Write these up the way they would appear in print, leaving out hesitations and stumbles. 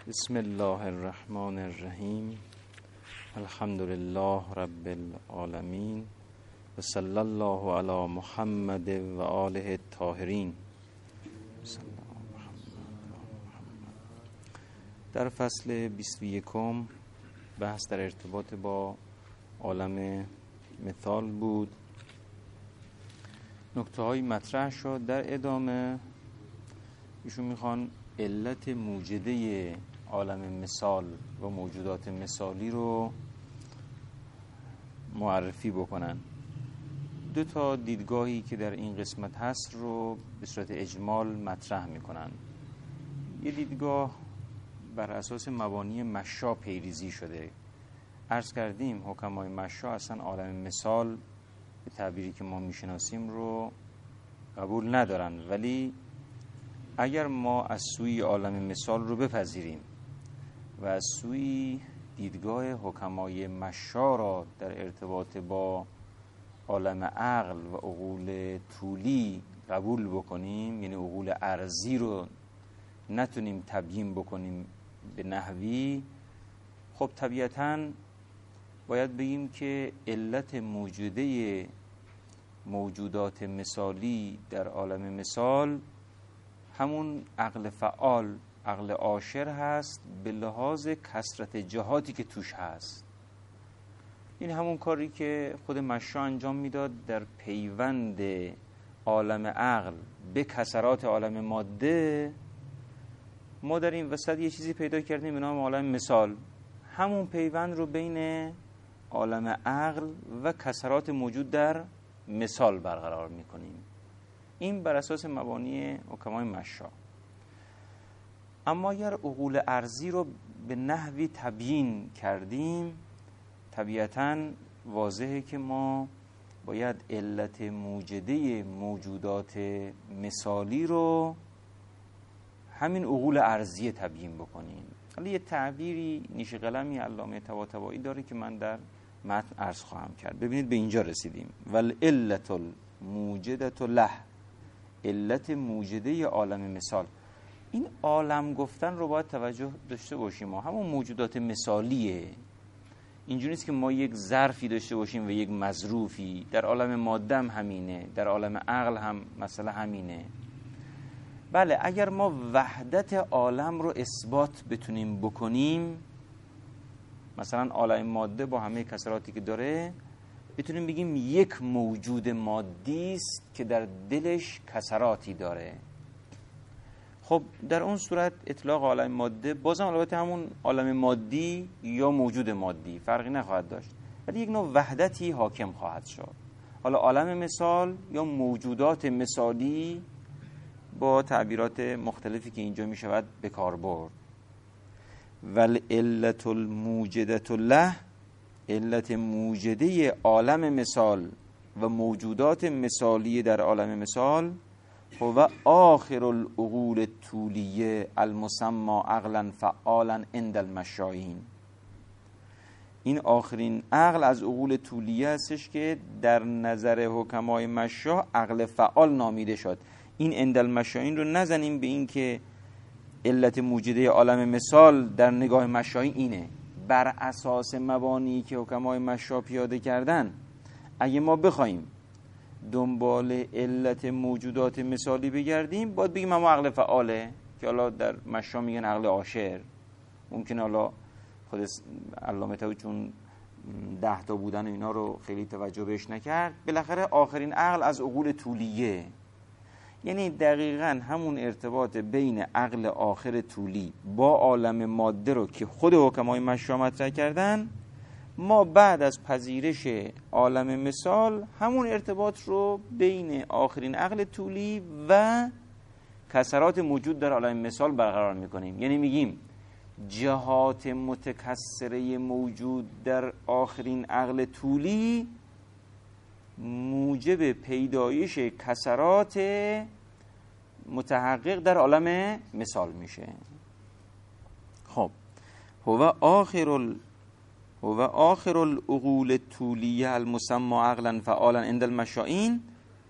بسم الله الرحمن الرحیم. الحمد لله رب العالمین و صلی الله علی محمد و آله الطاهرین. در فصل 21 بحث در ارتباط با عالم مثال بود. نکته های مطرح شد. در ادامه ایشون میخوان علت موجده عالم مثال و موجودات مثالی رو معرفی بکنن. دو تا دیدگاهی که در این قسمت هست رو به صورت اجمال مطرح میکنن. یه دیدگاه بر اساس مبانی مشا پیریزی شده. عرض کردیم حکمای مشا اصلا عالم مثال به تعبیری که ما میشناسیم رو قبول ندارن، ولی اگر ما از سوی عالم مثال رو بپذیریم و از سوی دیدگاه حکمای مشا را در ارتباط با عالم عقل و عقول طولی قبول بکنیم، یعنی عقول ارضی رو نتونیم تبیین بکنیم به نحوی، خب طبیعتاً باید بگیم که علت موجوده موجودات مثالی در عالم مثال همون عقل فعال، عقل عاشر هست به لحاظ کثرت جهاتی که توش هست. این همون کاری که خود مشا انجام میداد در پیوند عالم عقل به کثرات عالم ماده. ما در این وسط یه چیزی پیدا کردیم به نام عالم مثال. همون پیوند رو بین عالم عقل و کثرات موجود در مثال برقرار میکنیم. این بر اساس مبانی حکمای مشا. اما اگر عقول ارضی رو به نحوی تبیین کردیم، طبیعتاً واضحه که ما باید علت موجده موجودات مثالی رو همین عقول ارضی تبیین بکنیم. حالا یه تعبیری نیش قلمی علامه طباطبایی داره که من در متن عرض خواهم کرد. ببینید به اینجا رسیدیم. والعلت الموجدة له، علت موجده عالم مثال. این عالم گفتن رو باید توجه داشته باشیم. ما همون موجودات مثالیه. اینجوری نیست که ما یک ظرفی داشته باشیم و یک مظروفی. در عالم ماده هم همینه، در عالم عقل هم مسئله همینه. بله، اگر ما وحدت عالم رو اثبات بتونیم بکنیم، مثلا عالم ماده با همه کثراتی که داره بتونیم بگیم یک موجود مادی است که در دلش کثراتی داره، خب در اون صورت اطلاق عالم ماده بازم البته همون عالم مادی یا موجود مادی فرقی نخواهد داشت، ولی یک نوع وحدتی حاکم خواهد شد. حالا عالم مثال یا موجودات مثالی با تعبیرات مختلفی که اینجا می شود به کار برد. والعلت الموجدة له، علت موجده عالم مثال و موجودات مثالی در عالم مثال هو آخر العقول الطولیه المسمى عقلا فعالا عند المشایین. این آخرین عقل از عقول طولیه هستش که در نظر حکمای مشا عقل فعال نامیده شد. این عند المشایین رو نزنیم به این که علت موجده عالم مثال در نگاه مشایین اینه. بر اساس مبانی که حکمای مشا پیاده کردن، اگه ما بخوایم دنبال علت موجودات مثالی بگردیم باید بگیم اما عقل فعاله، که حالا در مشا میگن عقل عاشر. ممکنه حالا خود علامه طباطبایی چون 10 تا بودن اینا رو خیلی توجه بهش نکرد، بالاخره آخرین عقل از عقول طولیه، یعنی دقیقاً همون ارتباط بین عقل آخر طولی با عالم ماده رو که خود حکمای مشا مطرح کردن، ما بعد از پذیرش عالم مثال همون ارتباط رو بین آخرین عقل طولی و کثرات موجود در عالم مثال برقرار میکنیم. یعنی میگیم جهات متکثره موجود در آخرین عقل طولی موجب پیدایش کثرات متحقق در عالم مثال میشه. خب هو آخر العقول الطولیه المسمى عقلا فعالا عند المشایین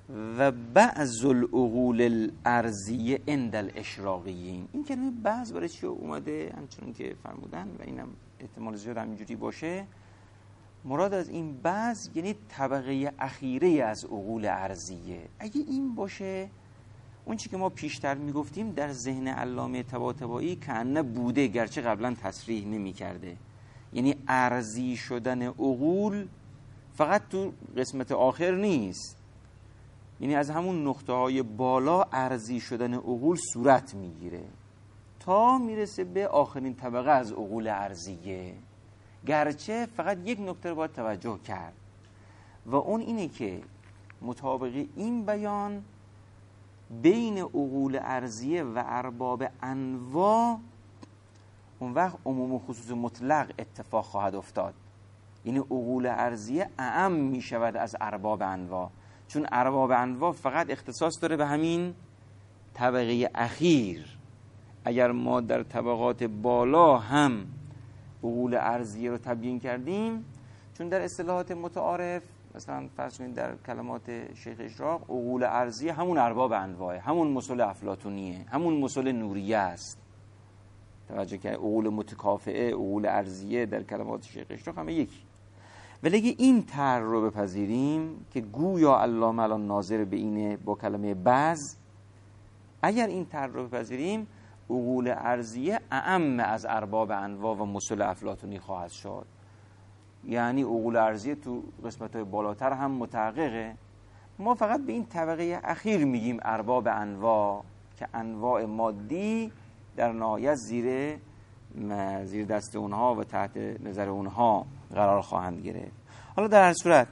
و بعض العقول الارضیه عند الاشراقیین. این کلمه بعض برای چی اومده؟ همچنون که فرمودن و اینم احتمال زیاد همینجوری باشه، مراد از این بعض یعنی طبقه اخیره از عقول ارضیه. اگه این باشه، اون چی که ما پیشتر میگفتیم در ذهن علامه طباطبایی کأنه بوده، گرچه قبلا تصریح نمی کرده. یعنی ارضی شدن عقول فقط تو قسمت آخر نیست، یعنی از همون نقطه های بالا ارضی شدن عقول صورت میگیره تا میرسه به آخرین طبقه از عقول ارضیه. گرچه فقط یک نکته رو باید توجه کرد و اون اینه که مطابق این بیان بین عقول ارضیه و ارباب انواع اون وقت عموم و خصوص مطلق اتفاق خواهد افتاد. یعنی عقول ارضیه اعم می شود از ارباب انواع، چون ارباب انواع فقط اختصاص داره به همین طبقه اخیر. اگر ما در طبقات بالا هم عقول ارضیه رو تبیین کردیم، چون در اصطلاحات متعارف مثلا فرض کنید در کلمات شیخ اشراق عقول ارضیه همون ارباب انواع، همون مسل افلاطونیه، همون مسل نوریه است. توجه که عقول متکافئه، عقول ارضیه در کلمات شیخ اشراق همه یکی. ولی اگه این طرح رو بپذیریم که گویا علامه الان ناظر به اینه با کلمه بعض، اگر این طرح رو بپذیریم عقول ارضیه اعم از ارباب انواع و مسل افلاطونی خواهد شد. یعنی عقول ارضیه تو قسمت‌های بالاتر هم متحققه، ما فقط به این طبقه اخیر میگیم ارباب انواع که انواع مادی در نهایت زیر دست اونها و تحت نظر اونها قرار خواهند گرفت. حالا در هر صورت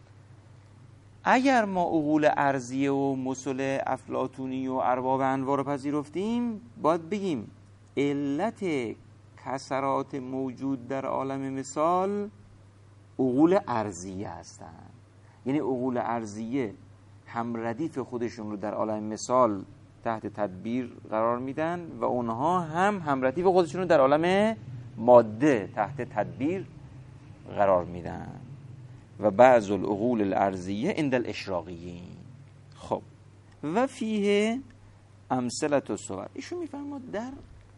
اگر ما عقول ارضیه و مسل افلاطونی و ارباب انواع رو پذیرفتیم، باید بگیم علت کسرات موجود در عالم مثال عقول ارضیه هستند. یعنی عقول ارضیه هم ردیف خودشون رو در عالم مثال تحت تدبیر قرار میدن و اونها هم ردیف خودشون رو در عالم ماده تحت تدبیر قرار میدن. و بعض العقول الارضیه عند الاشراقیین. خب و فیه امثله الصور. ایشون میفرماد در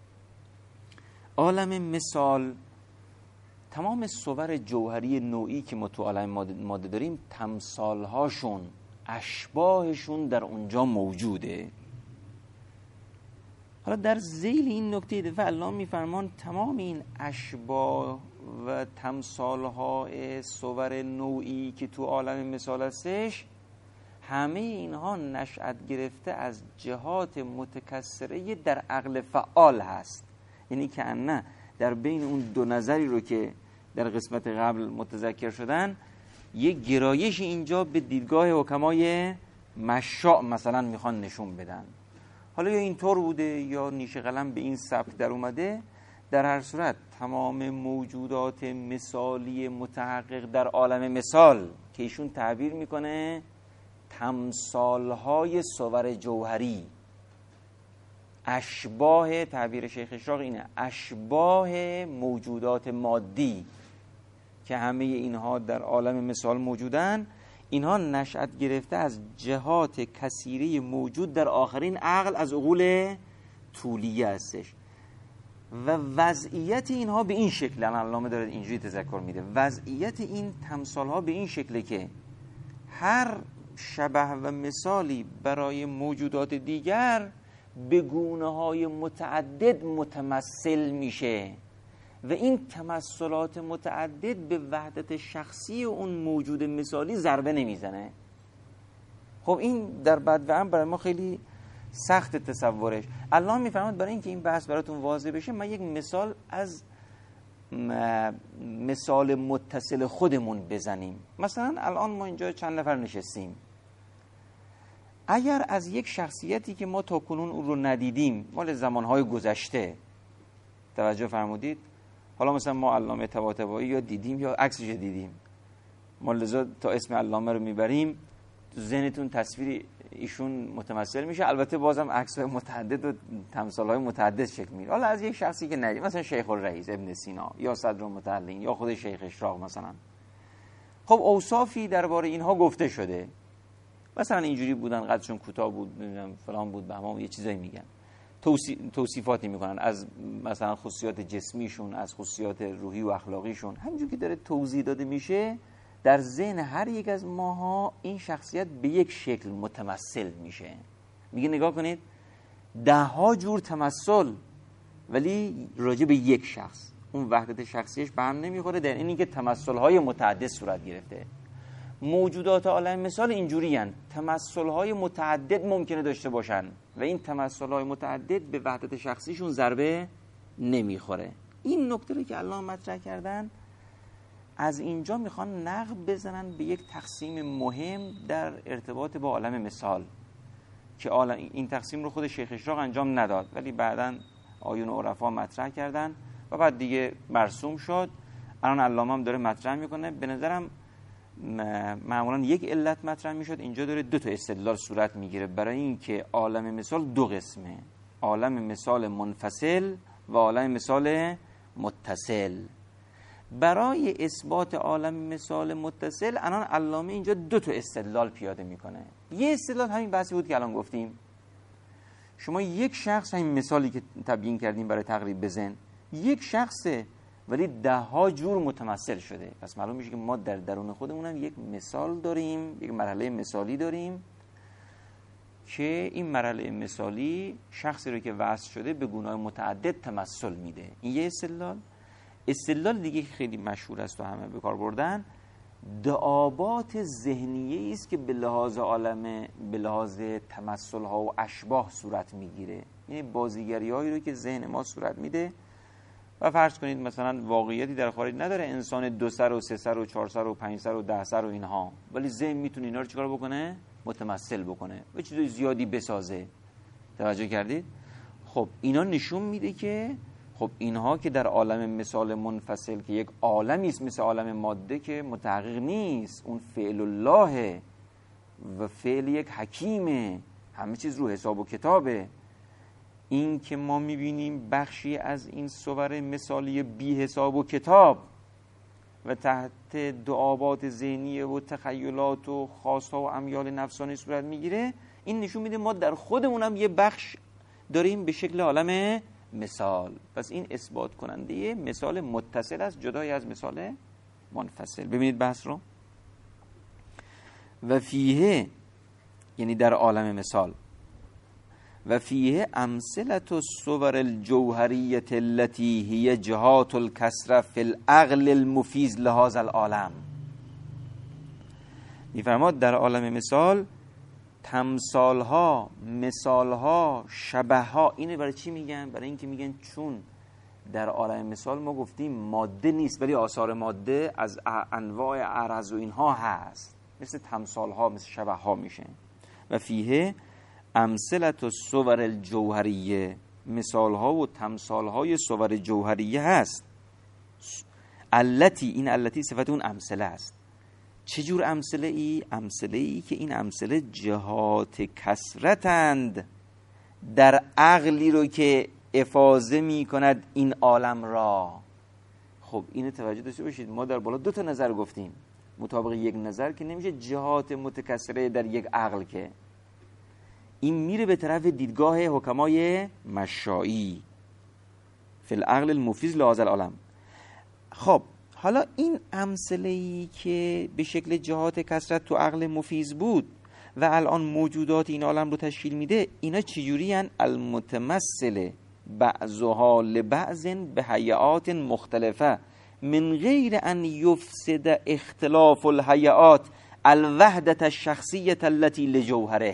عالم مثال تمام صور جوهری نوعی که ما تو عالم ماده داریم، تمثالهاشون، اشباهشون در اونجا موجوده. حالا در ذیل این نکته دفعه علامه میفرمان تمام این اشباه و تمثالهای صور نوعی که تو عالم مثال هستش، همه اینها نشأت گرفته از جهات متکثره در عقل فعال هست. یعنی که نه در بین اون دو نظری رو که در قسمت قبل متذکر شدن، یک گرایش اینجا به دیدگاه حکمای مشاع مثلا میخوان نشون بدن. حالا یا اینطور بوده یا نیشه قلم به این سبک در اومده، در هر صورت تمام موجودات مثالی متحقق در عالم مثال که ایشون تعبیر میکنه تمثالهای صور جوهری، اشباه، تعبیر شیخ اشراق اینه، اشباه موجودات مادی که همه اینها در عالم مثال موجودن، اینها نشأت گرفته از جهات کثیره موجود در آخرین عقل از عقول طولیه هستش. و وضعیت اینها به این شکل، علامه داره اینجوری تذکر میده، وضعیت این تمثالها به این شکله که هر شبه و مثالی برای موجودات دیگر به گونه‌های متعدد متمثل میشه و این تمثلات متعدد به وحدت شخصی اون موجود مثالی ضربه نمیزنه. خب این در بدو هم برای ما خیلی سخت تصورش. الله میفرماد برای اینکه این بحث براتون واضح بشه، من یک مثال از مثال متصل خودمون بزنیم. مثلا الان ما اینجا چند نفر نشستیم، اگر از یک شخصیتی که ما تا کنون اون رو ندیدیم، مال زمانهای گذشته، توجه فرمودید، حالا مثلا ما علامه طباطبایی یا دیدیم یا عکسش دیدیم، ما لذا تا اسم علامه رو میبریم، تو ذهنتون تصویر ایشون متمثل میشه. البته بازم عکس‌های متعدد و تمثال‌های متعدد شکل میگیره. حالا از یک شخصی که ندید، مثلا شیخ الرئیس ابن سینا یا صدرالمتعلین یا خود شیخ اشراق مثلا، خب اوصافی درباره اینها گفته شده مثلا اینجوری بودن، قدشون کوتاه بود، نمیدونم فلان بود، بهمان، یه چیزایی میگن، توصیفاتی میکنن از مثلا خصوصیات جسمیشون، از خصوصیات روحی و اخلاقیشون. همینجور که داره توضیح داده میشه، در ذهن هر یک از ماها این شخصیت به یک شکل متمثل میشه. میگه نگاه کنید 10 جور تمثل، ولی راجع به یک شخص. اون وحدت شخصیش به هم نمیخوره، در اینی که تمثل‌های متعدد صورت گرفته. موجودات عالم مثال اینجوری هستند، تمثل‌های متعدد ممکنه داشته باشن و این تمثل‌های متعدد به وحدت شخصیشون ضربه نمیخوره. این نکته رو که الله مطرح کردن، از اینجا میخوان نقب بزنن به یک تقسیم مهم در ارتباط با عالم مثال که این تقسیم رو خود شیخ اشراق انجام نداد، ولی بعداً آیون عرفا مطرح کردن و بعد دیگه مرسوم شد. الان علامه هم داره مطرح میکنه. به نظرم معمولا یک علت مطرح میشد، اینجا داره 2 تا استدلال صورت میگیره برای اینکه عالم مثال 2 قسمه، عالم مثال منفصل و عالم مثال متصل. برای اثبات عالم مثال متصل الان علامه اینجا 2 تا استدلال پیاده میکنه. یه استدلال همین بحثی بود که الان گفتیم، شما یک شخص، همین مثالی که تبیین کردیم برای تقریب بزن، یک شخصه ولی 10 جور متمثل شده. پس معلوم میشه که ما در درون خودمون هم یک مثال داریم، یک مرحله مثالی داریم که این مرحله مثالی شخصی رو که وصف شده به گونه‌های متعدد تمثل میده. این یه استدلال دیگه خیلی مشهور است و همه به کار بردن، دعابات ذهنیه است که به لحاظ عالم، به لحاظ تمثل ها و اشباح صورت میگیره. یعنی بازیگری هایی رو که ذهن ما صورت میده و فرض کنید مثلا واقعیتی در خارج نداره، انسان 2 سر و 3 سر و 4 سر و 5 سر و 10 سر و اینها، ولی ذهن میتونه اینا رو چیکار بکنه؟ متمثل بکنه و چیزای زیادی بسازه. توجه کردید؟ خب اینا نشون میده که خب اینها که در عالم مثال منفصل که یک عالمی است مثل عالم ماده که متحقق نیست، اون فعل الله و فعل یک حکیمه، همه چیز رو حساب و کتابه. این که ما میبینیم بخشی از این صور مثالی بی حساب و کتاب و تحت دعابات ذهنی و تخیلات و خواستها و امیال نفسانی صورت میگیره، این نشون میده ما در خودمونم یه بخش داریم به شکل عالم مثال. پس این اثبات کننده مثال متصل است جدای از مثال منفصل. ببینید بحث رو. و فیه، یعنی در عالم مثال، و فیه امثلة الصور الجوهریة التي هي جهات الكسرة في العقل المفیز لهذا العالم. میفرماد در عالم مثال تمثالها، مثالها، شبهها. اینه برای چی میگن؟ برای اینکه میگن چون در عالم مثال ما گفتیم ماده نیست ولی آثار ماده از انواع عرض و اینها هست، مثل تمثالها، مثل شبهها میشه. و فیه امثلة الصور الجوهریه، مثالها و تمثالهای صور جوهریه هست. التی، این التی صفت اون امثله است. چجور امثله ای؟ امثله ای که این امثله جهات کسرتند در عقلی رو که افاضه می کند این عالم را. خب اینو توجه داشته باشید، ما در بالا 2 تا نظر گفتیم، مطابق یک نظر که نمیشه جهات متکثره در یک عقل، که این میره به طرف دیدگاه حکمای مشائی فی العقل المفیز لهذا العالم. خب حالا این امثله‌ای که به شکل جهات کثرت تو عقل مفیز بود و الان موجودات این عالم رو تشکیل میده، اینا چجوری هن؟ المتمثل بعضها لبعض به هیئات مختلفه من غیر ان یفسد اختلاف الهیئات الوحدة الشخصیة التي لجوهره.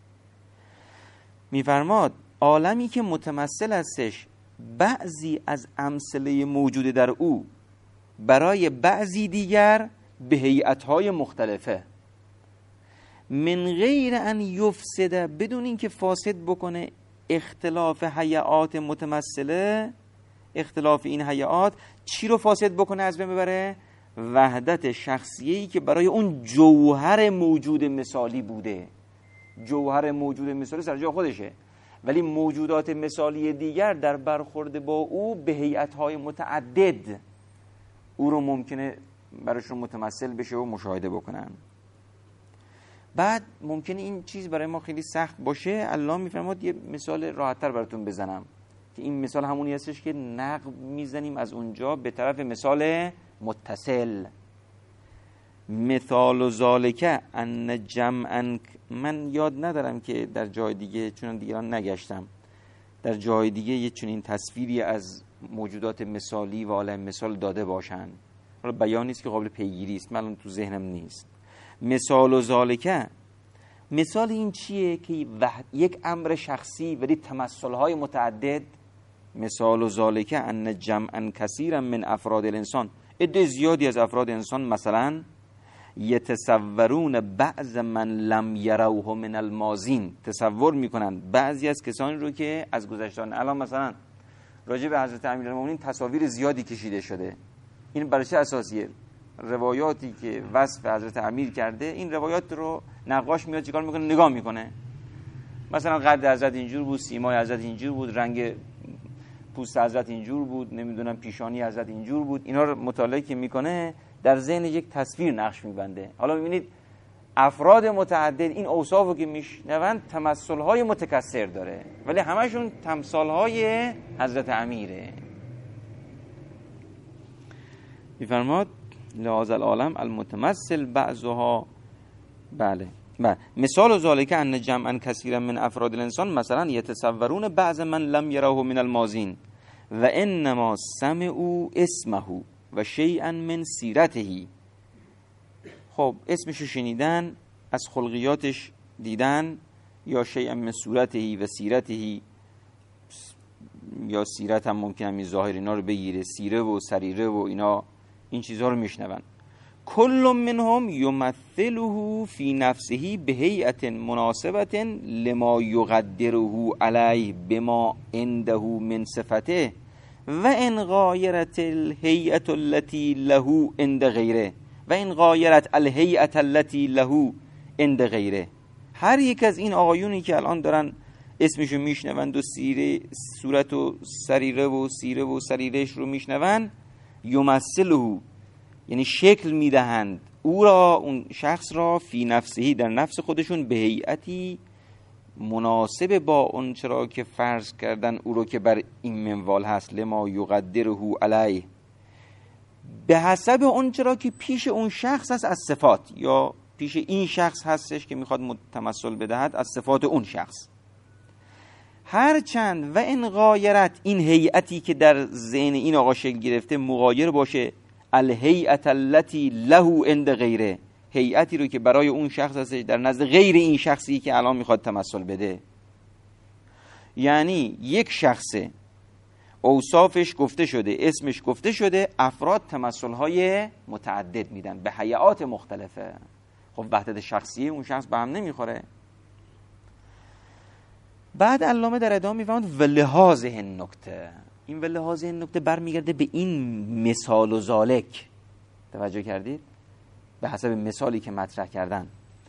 میفرماد عالمی که متمثل هستش، بعضی از امثله موجود در او برای بعضی دیگر به هیئت‌های مختلفه، من غیر ان یفسد، بدون اینکه فاسد بکنه اختلاف هیئات متمثله، اختلاف این هیئات چی رو فاسد بکنه، از بین ببره؟ وحدت شخصیه‌ای که برای اون جوهر موجود مثالی بوده. جوهر موجود مثالی سر جای خودشه، ولی موجودات مثالی دیگر در برخورد با او به هیئت‌های متعدد او رو ممکنه براشون متمثل بشه و مشاهده بکنن. بعد ممکنه این چیز برای ما خیلی سخت باشه، الله میفرماد یه مثال راحت‌تر براتون بزنم که این مثال همونی هستش که نقب میزنیم از اونجا به طرف مثال متصل. مثال و ذالک ان جمعا، من یاد ندارم که در جای دیگه، چون دیگران نگشتم، در جای دیگه یه چنین تصویری از موجودات مثالی و عالم مثال داده باشن. حالا بیان نیست که قابل پیگیری است، من تو ذهنم نیست. مثال و ذالک، مثال این چیه که یک امر شخصی ولی تمثل‌های متعدد. مثال و ذالک ان جمعا کثیرا من افراد الانسان، عده زیادی از افراد انسان مثلا یتصورون بعض من لم یروه من الماضین، تصور میکنن بعضی از کسانی رو که از گذشتگان. الان مثلا راجع به حضرت امیرالمومنین تصاویر زیادی کشیده شده. این برای چه اساسیه؟ روایاتی که وصف حضرت امیر کرده، این روایات رو نقاش میاد چیکار میکنه؟ نگاه میکنه. مثلا قد حضرت اینجور بود، سیمای حضرت اینجور بود، رنگ پوست حضرت اینجور بود، نمیدونم پیشانی حضرت اینجور بود. اینا رو مطالعه که میکنه در ذهن یک تصویر نقش میبنده. حالا میبینید افراد متعدد این اوصافو که میشنوند تمثل‌های متکثر داره، ولی همشون تمثال‌های حضرت امیره. میفرماد لهذا العالم المتمثل بعضها. بله مثال ذالک ان جمعا کثیرا من افراد الانسان مثلا یتصورون بعض من لم یروه من الماضین و انما سمعوا اسمه و شیئا من سیرته. خب اسمشو شنیدن، از خلقیاتش دیدن، یا شیئا من صورته و سیرته، یا سیرت هم ممکنه همین ظاهر اینا رو بگیره، سیره و سریره و اینا، این چیزها رو میشنون. کل منهم یمثله فی نفسه بهیئت مناسبت لما یقدره علیه بما عنده من صفته و ان غایرت الهیئت التي له عند غیره و ان غایرت الهیئت التي له عند غیره. هر یک از این آقایونی که الان دارن اسمشو میشنوند و سیره، صورت و سریره و سیره و سریرش رو میشنوند، یمثله یعنی شکل میدهند او را، اون شخص را، فی نفسهی در نفس خودشون، به هیئتی مناسب با اون چرا که فرض کردن او رو که بر این منوال هست، لما یقدره علیه، به حسب اون چرا که پیش اون شخص هست از صفات، یا پیش این شخص هستش که میخواد تمثل بدهد از صفات اون شخص. هرچند و ان غایرت، این هیئتی که در ذهن این آقا شکل گرفته مغایر باشه، الهیئت التي له عند غیره، هیئتی رو که برای اون شخص هست در نزد غیر این شخصی که الان میخواد تمثل بده. یعنی یک شخص اوصافش گفته شده، اسمش گفته شده، افراد تمثل‌های متعدد میدن به هیئات مختلفه. خب وحدت شخصی اون شخص به هم نمیخوره. بعد علامه در ادامه میفهمد ولهذه النکته، این ولهذه النکته برمیگرده به این مثال و ذالک. توجه کردید؟ به حسب مثالی که مطرح کردن.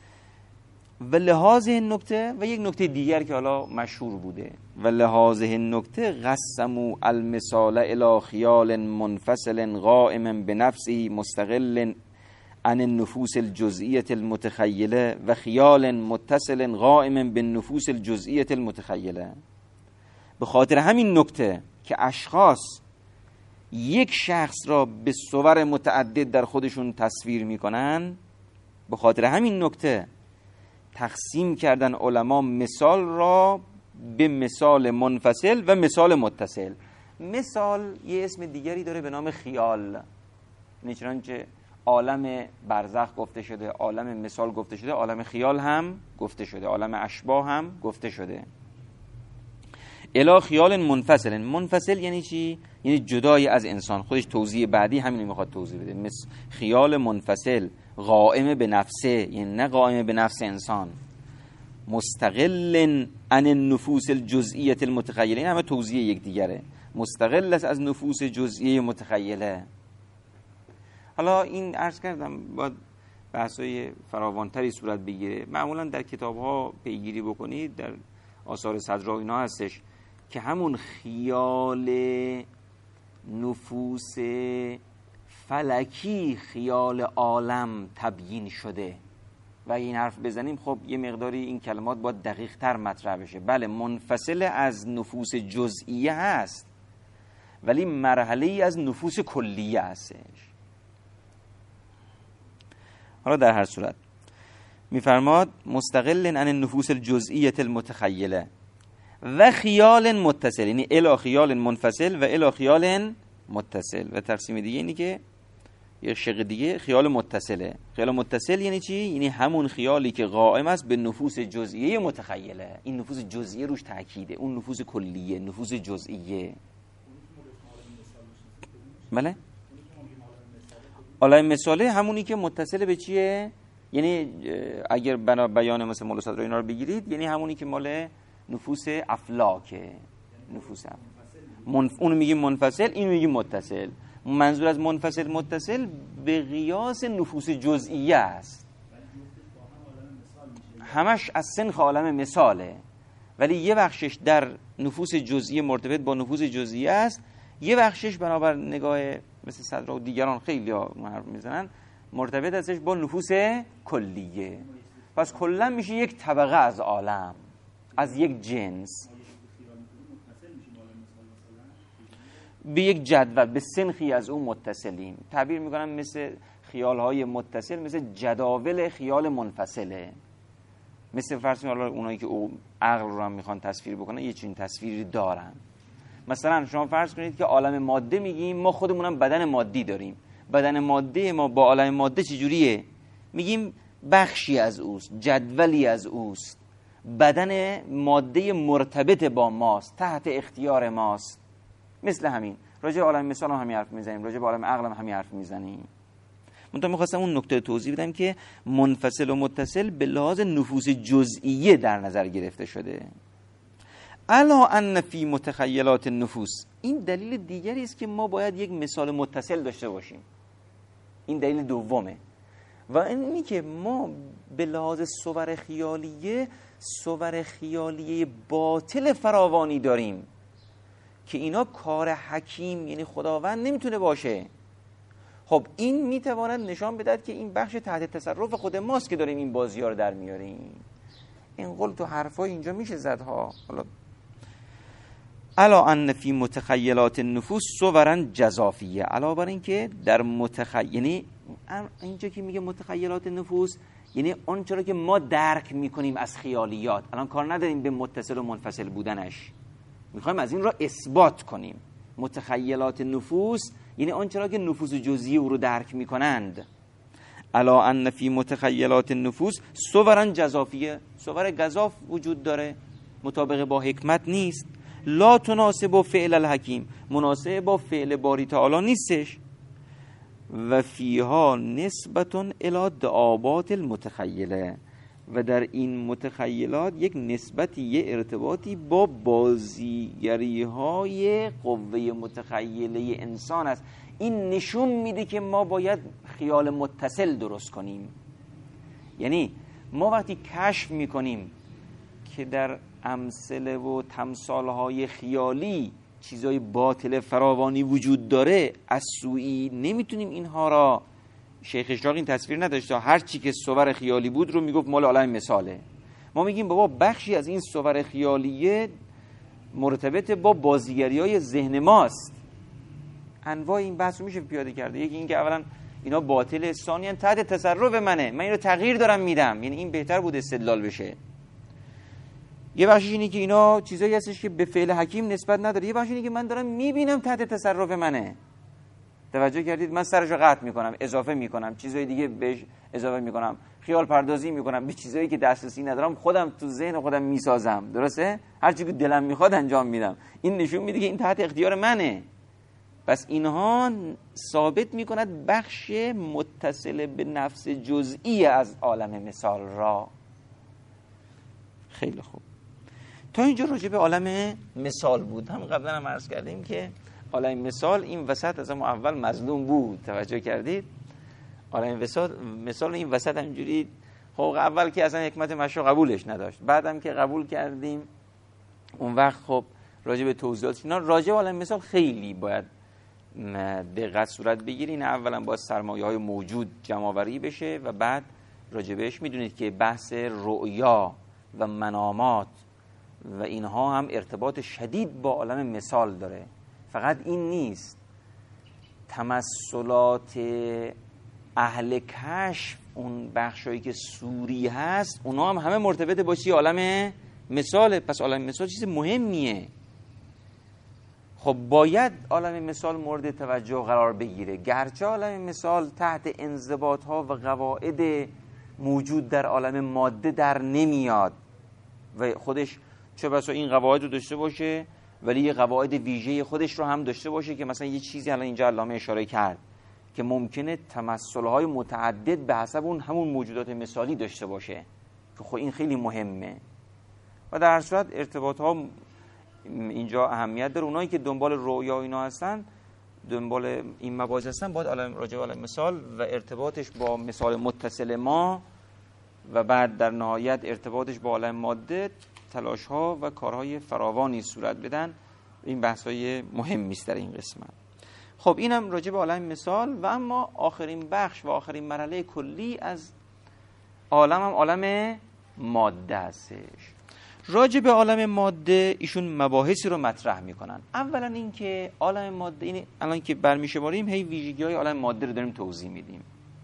ولهذه النکته و یک نکته دیگر که حالا مشهور بوده، ولهذه النکته قسموا المثال الی خیال منفصل قائم بنفسه مستقل عن النفوس الجزئیه المتخیله و خیال متصل قائم بالنفوس الجزئیه المتخیله. به خاطر همین نکته که اشخاص یک شخص را به صور متعدد در خودشون تصویر میکنن، به خاطر همین نکته تقسیم کردن علما مثال را به مثال منفصل و مثال متصل. مثال یه اسم دیگری داره به نام خیال، چنانچه عالم برزخ گفته شده، عالم مثال گفته شده، عالم خیال هم گفته شده، عالم اشباح هم گفته شده. الا خیال منفصل، منفصل یعنی چی؟ یعنی جدای از انسان. خودش توضیح بعدی همین میخواد توضیح بده. خیال منفصل قائم به نفسه، یعنی نه قائم به نفس انسان، مستقل عن النفوس الجزئیه المتخیله، این همه توضیح یک دیگره، مستقل است از نفوس جزئیه متخیله. حالا این عرض کردم باید بحثای فراوانتری صورت بگیره. معمولا در کتاب‌ها پیگیری بکنید، در آثار صدرا اینا هستش که همون خیال نفوس فلکی، خیال عالم تبیین شده. و این حرف بزنیم خب یه مقداری این کلمات باید دقیق تر مطرح بشه. بله منفصل از نفوس جزئیه هست، ولی مرحله ای از نفوس کلیه هستش. حالا در هر صورت میفرماد مستقل عن النفوس الجزئیه المتخیله و خیال متصل، یعنی الی خیال منفصل و الی خیال متصل. و تقسیم دیگه اینی که یه شق دیگه خیال متصله. خیال متصل یعنی چی؟ یعنی همون خیالی که قائم است به نفوس جزئیه متخیله. این نفوس جزئیه روش تاکیده، اون نفوس کلیه، نفوس جزئیه. بله؟ عالم مثاله همونی که متصل به چیه؟ یعنی اگر بیان مثل مولا صدر اینا رو بگیرید، یعنی همونی که مال نفوس افلاکه. نفوس اون میگیم منفصل، این میگیم متصل. منظور از منفصل متصل به قیاس نفوس جزئیه است. همش از سنخ عالم مثاله، ولی یه بخشش در نفوس جزئیه مرتبط با نفوس جزئیه است، یه بخشش بنابر نگاه مثل صدر و دیگران خیلی ها حرف میزنن مرتبط هستش با نفوس کلیه. پس کلا میشه یک طبقه از عالم، از یک جنس، به یک جدول، به سنخی از اون متصلیم. تعبیر میکنم مثل خیالهای متصل، مثل جداول خیال منفصله. مثل فرض کنید حالا اونایی که عقل رو هم میخوان تصویر بکنن یه چنین تصویری دارن. مثلا شما فرض کنید که عالم ماده میگیم، ما خودمونم بدن مادی داریم. بدن ماده ما با عالم ماده چجوریه؟ میگیم بخشی از اوست، جدولی از اوست. بدن ماده مرتبط با ماست، تحت اختیار ماست. مثل همین راجع به عالم مثال هم همین حرف میزنیم، راجع به عالم عقل هم همین حرف میزنیم. من میخواستم اون نکته توضیح بدم که منفصل و متصل به لحاظ نفوس جزئیه در نظر گرفته شده. الا ان فی متخیلات النفوس، این دلیل دیگری است که ما باید یک مثال متصل داشته باشیم. این دلیل دومه. و اینی که ما به لحاظ صور خیالیه باطل فراوانی داریم که اینا کار حکیم یعنی خداوند نمیتونه باشه. خب این میتواند نشان بدهد که این بخش تحت تصرف خود ماست که داریم این بازی‌ها رو در میاریم. این قول تو حرفای اینجا میشه زدها. حالا الا ان فی متخیلات النفوس صورا جزافیه، علاوه بر این که در یعنی اینجا که میگه متخیلات النفوس یعنی اون چرا که ما درک میکنیم از خیالیات. الان کار نداریم به متصل و منفصل بودنش، میخوایم از این را اثبات کنیم. متخیلات نفوس یعنی آن چرا که نفوس جزئی او رو درک میکنند. الا ان فی متخیلات النفوس صورا جزافیه، صور گزاف وجود داره، مطابق با حکمت نیست. لا تناسب فعل الحکیم، مناسب با فعل باری تعالی نیستش. و فیها نسبت الی دعابات المتخیله، و در این متخیلات یک نسبتی، یک ارتباطی با بازیگری های قوه متخیله انسان است. این نشون میده که ما باید خیال متصل درست کنیم. یعنی ما وقتی کشف میکنیم که در امثله و تمثالهای خیالی چیزای باطل فراوانی وجود داره، از سوی نمیتونیم اینها را، شیخ اشراق این تصویر نداشته، هر چی که صور خیالی بود رو میگفت مال عالم مثاله. ما میگیم بابا بخشی از این صور خیالیه مرتبط با بازیگری‌های ذهن ماست. انواع این بحث رو میشه پیاده کرده. یکی این که اولا اینا باطل، ثانیاً تحت تصرف منه، من اینو تغییر دارم میدم. یعنی این بهتر بود استدلال بشه. یه بخشش اینه که اینا چیزایی هستش که به فعل حکیم نسبت نداره. یه بخشش اینه که من دارم میبینم تحت تصرف منه. توجه کردید؟ من سرشو قطع میکنم، اضافه میکنم، چیزای دیگه بهش اضافه میکنم، خیال پردازی میکنم به چیزایی که دسترسی ندارم، خودم تو ذهن خودم میسازم. درسته؟ هر چی که دلم میخواد انجام میدم. این نشون میده که این تحت اختیار منه. پس اینها ثابت میکند بخش متصل به نفس جزئی از عالم مثال را. خیلی خوب. تا اینجا راجع به عالم مثال بود. هم قبلا هم عرض کردیم که عالم مثال این وسط از همون اول مظلوم بود. توجه کردید؟ عالم مثال این وسط همجوری، خب اول که اصلا حکمت مشروع قبولش نداشت، بعدم که قبول کردیم اون وقت خب راجع به توضیحات اینا، راجع به عالم مثال خیلی باید دقت صورت بگیرین. اولا باید سرمایه‌های موجود جمع آوری بشه و بعد راجبش میدونید که بحث رؤیا و منامات و اینها هم ارتباط شدید با عالم مثال داره. فقط این نیست، تمثلات اهل کشف، اون بخشایی که سوری هست، اونا هم همه مرتبط با چی؟ عالم مثاله. پس عالم مثال چیز مهمیه. خب باید عالم مثال مورد توجه قرار بگیره، گرچه عالم مثال تحت انضباط ها و قواعد موجود در عالم ماده در نمیاد و خودش چه بسا این قواعد رو داشته باشه ولی یه قواعد ویژه خودش رو هم داشته باشه که مثلا یه چیزی الان اینجا علامه اشاره کرد که ممکنه تمثل‌های متعدد به حسب اون همون موجودات مثالی داشته باشه که خب این خیلی مهمه و در هر صورت ارتباط‌ها اینجا اهمیت داره. اونایی که دنبال رؤیا اینا هستن، دنبال این مباحث هستن، باید راجع به مثال و ارتباطش با مثال متصل ما و بعد در نهایت ارتباطش با عالم ماده تلاش‌ها و کارهای فراوانی صورت بدن. این بحث‌های مهمی است در این قسمت. خب اینم راجع به عالم مثال و اما آخرین بخش و آخرین مرحله کلی از عالم هم عالم ماده هستش. راجع به عالم ماده ایشون مباحثی رو مطرح میکنن. اولا این که عالم ماده، این الان که برمیشماریم هی ویژگی‌های عالم ماده رو داریم توضیح میدیم.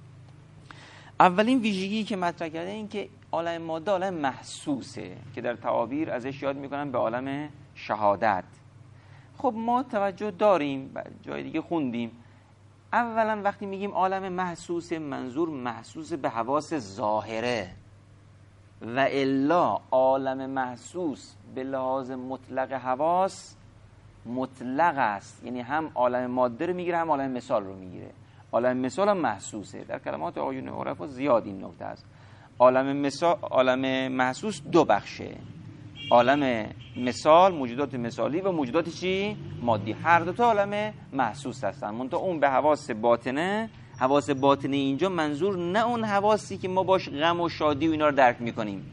اولین ویژگی که مطرح کرده این که عالم ماده عالم محسوسه که در تعابیر ازش یاد میکنن به عالم شهادت. خب ما توجه داریم، جای دیگه خوندیم، اولا وقتی میگیم عالم محسوس، منظور محسوس به حواس ظاهره و الا عالم محسوس به لحاظ مطلق حواس مطلق است، یعنی هم عالم ماده رو میگیره هم عالم مثال رو میگیره. عالم مثال هم محسوسه. در کلمات آقایون عرفا زیاد این نکته است. عالم محسوس دو بخشه، عالم مثال، موجودات مثالی و موجودات چی؟ مادی. هر دو تا عالم محسوس هستن، منتها اون به حواس باطنه. حواس باطنه اینجا منظور نه اون حواسی که ما باش غم و شادی و اینا رو درک میکنیم.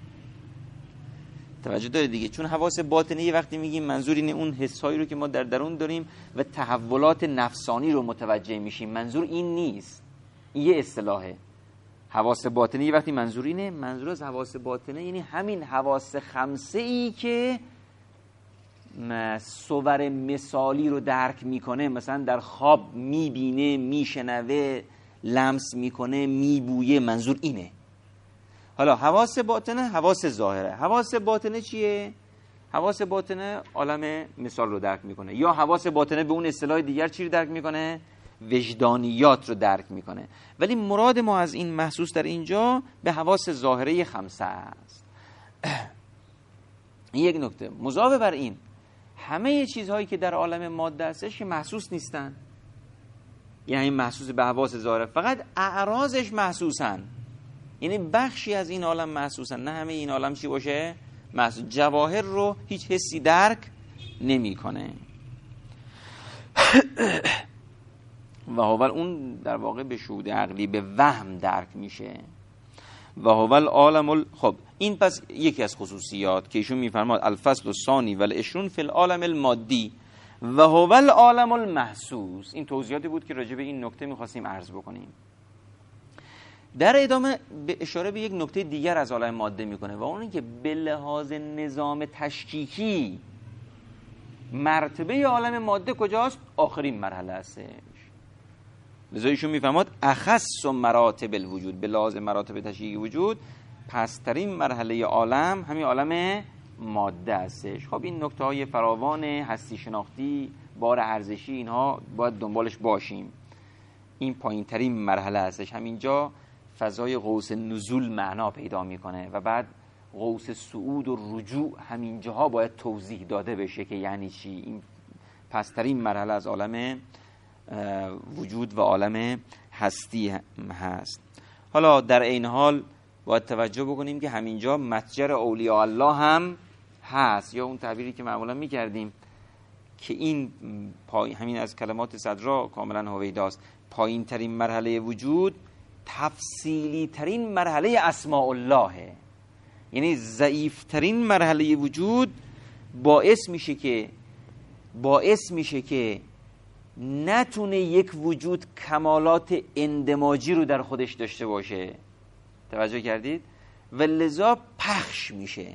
توجه داره دیگه، چون حواس باطنه یه وقتی میگیم منظور اینه اون حسایی رو که ما در درون داریم و تحولات نفسانی رو متوجه میشیم. منظور این نیست، این یه اصطلاحه. حواس باطنه یه وقتی منظور اینه، منظور از حواس باطنه یعنی همین حواس خمسه ای که صور مثالی رو درک میکنه، مثلا در خواب میبینه، میشنوه، لمس میکنه، میبویه. منظور اینه. حالا حواس باطنه، حواس ظاهره. حواس باطنه چیه؟ حواس باطنه عالم مثال رو درک میکنه، یا حواس باطنه به اون اصطلاح دیگر چی رو درک میکنه؟ وجدانیات رو درک میکنه. ولی مراد ما از این محسوس در اینجا به حواس ظاهره خمسه است. این یک نکته. مضافه بر این، همه چیزهایی که در عالم ماده هستش که محسوس نیستن، یعنی محسوس به حواس ظاهره، فقط اعراضش محسوسن، یعنی بخشی از این عالم محسوسن، نه همه این عالم چی باشه؟ محسوس. جواهر رو هیچ حسی درک نمیکنه. و هوال اون در واقع به شهود عقلی، به وهم درک میشه. و هوال عالم خب این پس یکی از خصوصیات که ایشون میفرماد الفصل الثانی والعشرون فی العالم المادی و هوال عالم المحسوس. این توضیحاتی بود که راجع به این نکته میخواستیم عرض بکنیم. در ادامه به اشاره به یک نکته دیگر از عالم ماده میکنه و اون این که به لحاظ نظام تشکیکی مرتبه عالم ماده کجاست؟ آخرین مرحله هستش. لذا ایشون میفهمد اخص مراتب الوجود، به لحاظ مراتب تشکیکی وجود پسترین مرحله عالم همین عالم ماده هستش. خب این نکته های فراوان هستی شناختی، بار ارزشی، اینها باید دنبالش باشیم. این پایین ترین مرحله هستش. همینجا فضای قوس نزول معنا پیدا میکنه و بعد قوس صعود و رجوع همینجاها باید توضیح داده بشه که یعنی چی. این پسترین مرحله از عالم وجود و عالم هستی هست. حالا در این حال باید توجه بکنیم که همینجا متجر اولیاء الله هم هست، یا اون تعبیری که معمولا میکردیم که این همین از کلمات صدرا کاملا هویداست. پایین ترین مرحله وجود تفصیلی ترین مرحله اسماء الله، یعنی ضعیف ترین مرحله وجود باعث میشه که نتونه یک وجود کمالات اندماجی رو در خودش داشته باشه. توجه کردید؟ و لذا پخش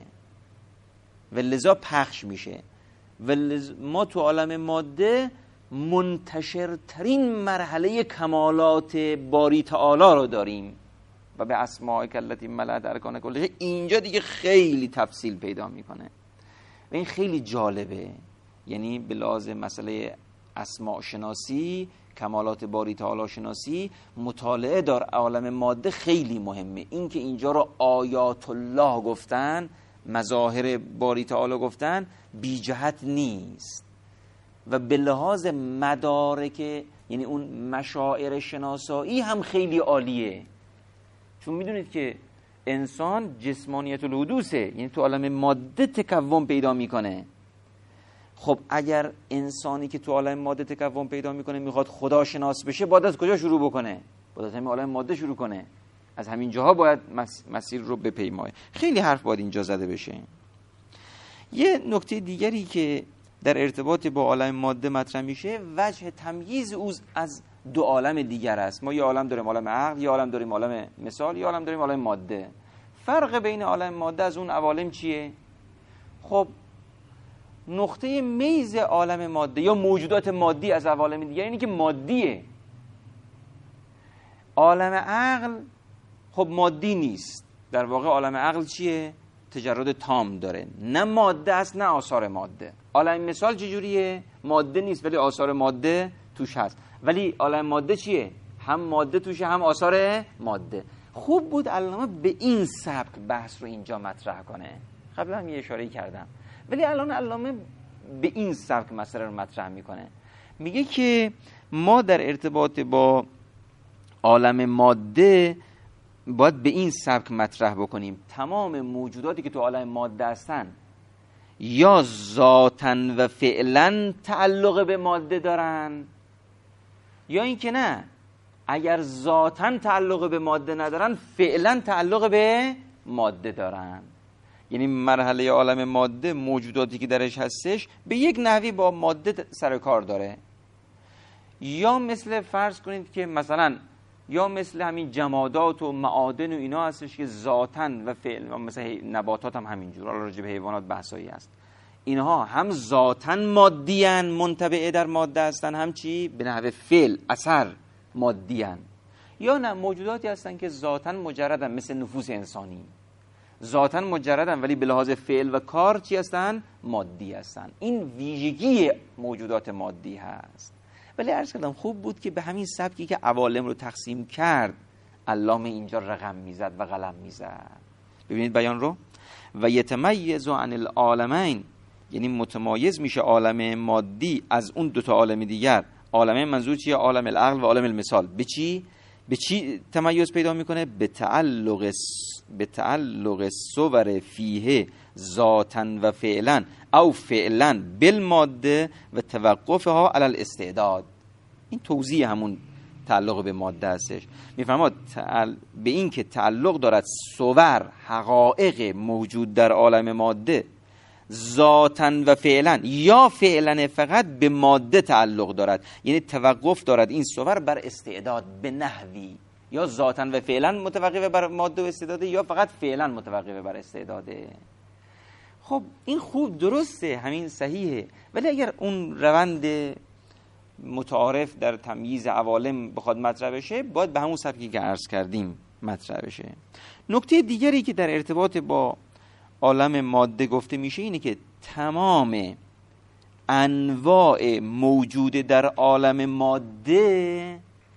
میشه. ما تو عالم ماده منتشرترین مرحله کمالات باری تعالی رو داریم و به اسماء کلتی ملأت ارکان کلش. اینجا دیگه خیلی تفصیل پیدا میکنه و این خیلی جالبه. یعنی به لازم مسئله اسماء شناسی، کمالات باری تعالی شناسی، مطالعه در عالم ماده خیلی مهمه. این که اینجا رو آیات الله گفتن، مظاهر باری تعالی گفتن، بی جهت نیست. و به لحاظ مدارک، یعنی اون مشاعر شناسایی هم خیلی عالیه. چون میدونید که انسان جسمانیت الحدوثه، یعنی تو عالم ماده تکون پیدا میکنه. خب اگر انسانی که تو عالم ماده تکون پیدا میکنه میخواد خدا شناس بشه، باید از کجا شروع بکنه؟ باید از همین عالم ماده شروع کنه. از همین جاها باید مسیر رو بپیمایه. خیلی حرف باید اینجا زده بشه. یه نکته دیگری که در ارتباط با عالم ماده مطرح میشه، وجه تمییز او از دو عالم دیگر است. ما یه عالم داریم عالم عقل، یه عالم داریم عالم مثال، یه عالم داریم عالم ماده. فرق بین عالم ماده از اون عوالم چیه؟ خب نقطه میز عالم ماده یا موجودات مادی از عوالم دیگر اینه که مادیه. عالم عقل خب مادی نیست. در واقع عالم عقل چیه؟ تجرد تام داره، نه ماده است نه آثار ماده. عالم مثال چجوریه؟ ماده نیست ولی آثار ماده توش هست. ولی عالم ماده چیه؟ هم ماده توشه هم آثار ماده. خوب بود علامه به این سبک بحث رو اینجا مطرح کنه. قبلا هم یه اشاره کردم، ولی الان علامه به این سبک مسئله رو مطرح میکنه. میگه که ما در ارتباط با عالم ماده باید به این سبک مطرح بکنیم تمام موجوداتی که تو عالم ماده هستن یا ذاتاً و فعلاً تعلق به ماده دارن، یا این که نه، اگر ذاتاً تعلق به ماده ندارن فعلاً تعلق به ماده دارن. یعنی مرحله عالم ماده موجوداتی که درش هستش به یک نحوی با ماده سر کار داره. یا مثل فرض کنید که مثلا یا مثل همین جمادات و معادن و اینا هستش که ذاتاً و فعل، مثل نباتات هم همینجور. حالا راجع به حیوانات بحثایی هست. اینها هم ذاتاً مادیان، منطبع در ماده هستن، هم چی؟ به نحو فعل اثر مادیان. یا نه، موجوداتی هستن که ذاتاً مجردن، مثل نفوس انسانی ذاتاً مجردن ولی به لحاظ فعل و کار چی هستن؟ مادی هستن. این ویژگی موجودات مادی هست. ولی عرض کردم خوب بود که به همین سبکی که عوالم رو تقسیم کرد علامه اینجا رقم میزد و قلم میزد. ببینید بیان رو. و یتمیز عن العالمین، یعنی متمایز میشه عالم مادی از اون دوتا عالم دیگر. عالم منظور چیه؟ عالم العقل و عالم المثال. به چی تمایز پیدا میکنه؟ به تعلق صور فیه ذاتاً و فعلاً او فعلاً بالماده و توقفها علی الاستعداد. این توضیح همون تعلق به ماده هستش. میفرماد به این که تعلق دارد صور، حقایق موجود در عالم ماده ذاتاً و فعلاً یا فعلاً فقط به ماده تعلق دارد، یعنی توقف دارد این صور بر استعداد به نحوی یا ذاتاً و فعلاً متوقف بر ماده و استعداده یا فقط فعلاً متوقف بر استعداده. خب این خوب درسته، همین صحیحه. ولی اگر اون روند متعارف در تمییز عوالم بخواد مطرح بشه، باید به همون سبکی که عرض کردیم مطرح بشه. نکته دیگری که در ارتباط با عالم ماده گفته میشه اینه که تمام انواع موجود در عالم ماده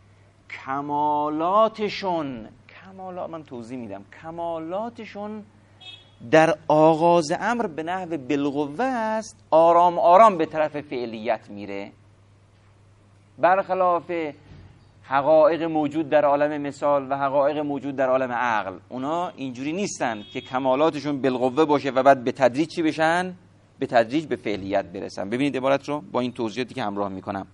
کمالاتشون من توضیح میدم، کمالاتشون در آغاز امر به نحو بالقوه است، آرام آرام به طرف فعلیت میره. برخلاف حقایق موجود در عالم مثال و حقایق موجود در عالم عقل، اونا اینجوری نیستن که کمالاتشون بالقوه باشه و بعد به تدریج چی بشن؟ به تدریج به فعلیت برسن. ببینید عبارت رو با این توضیحاتی که همراه میکنم.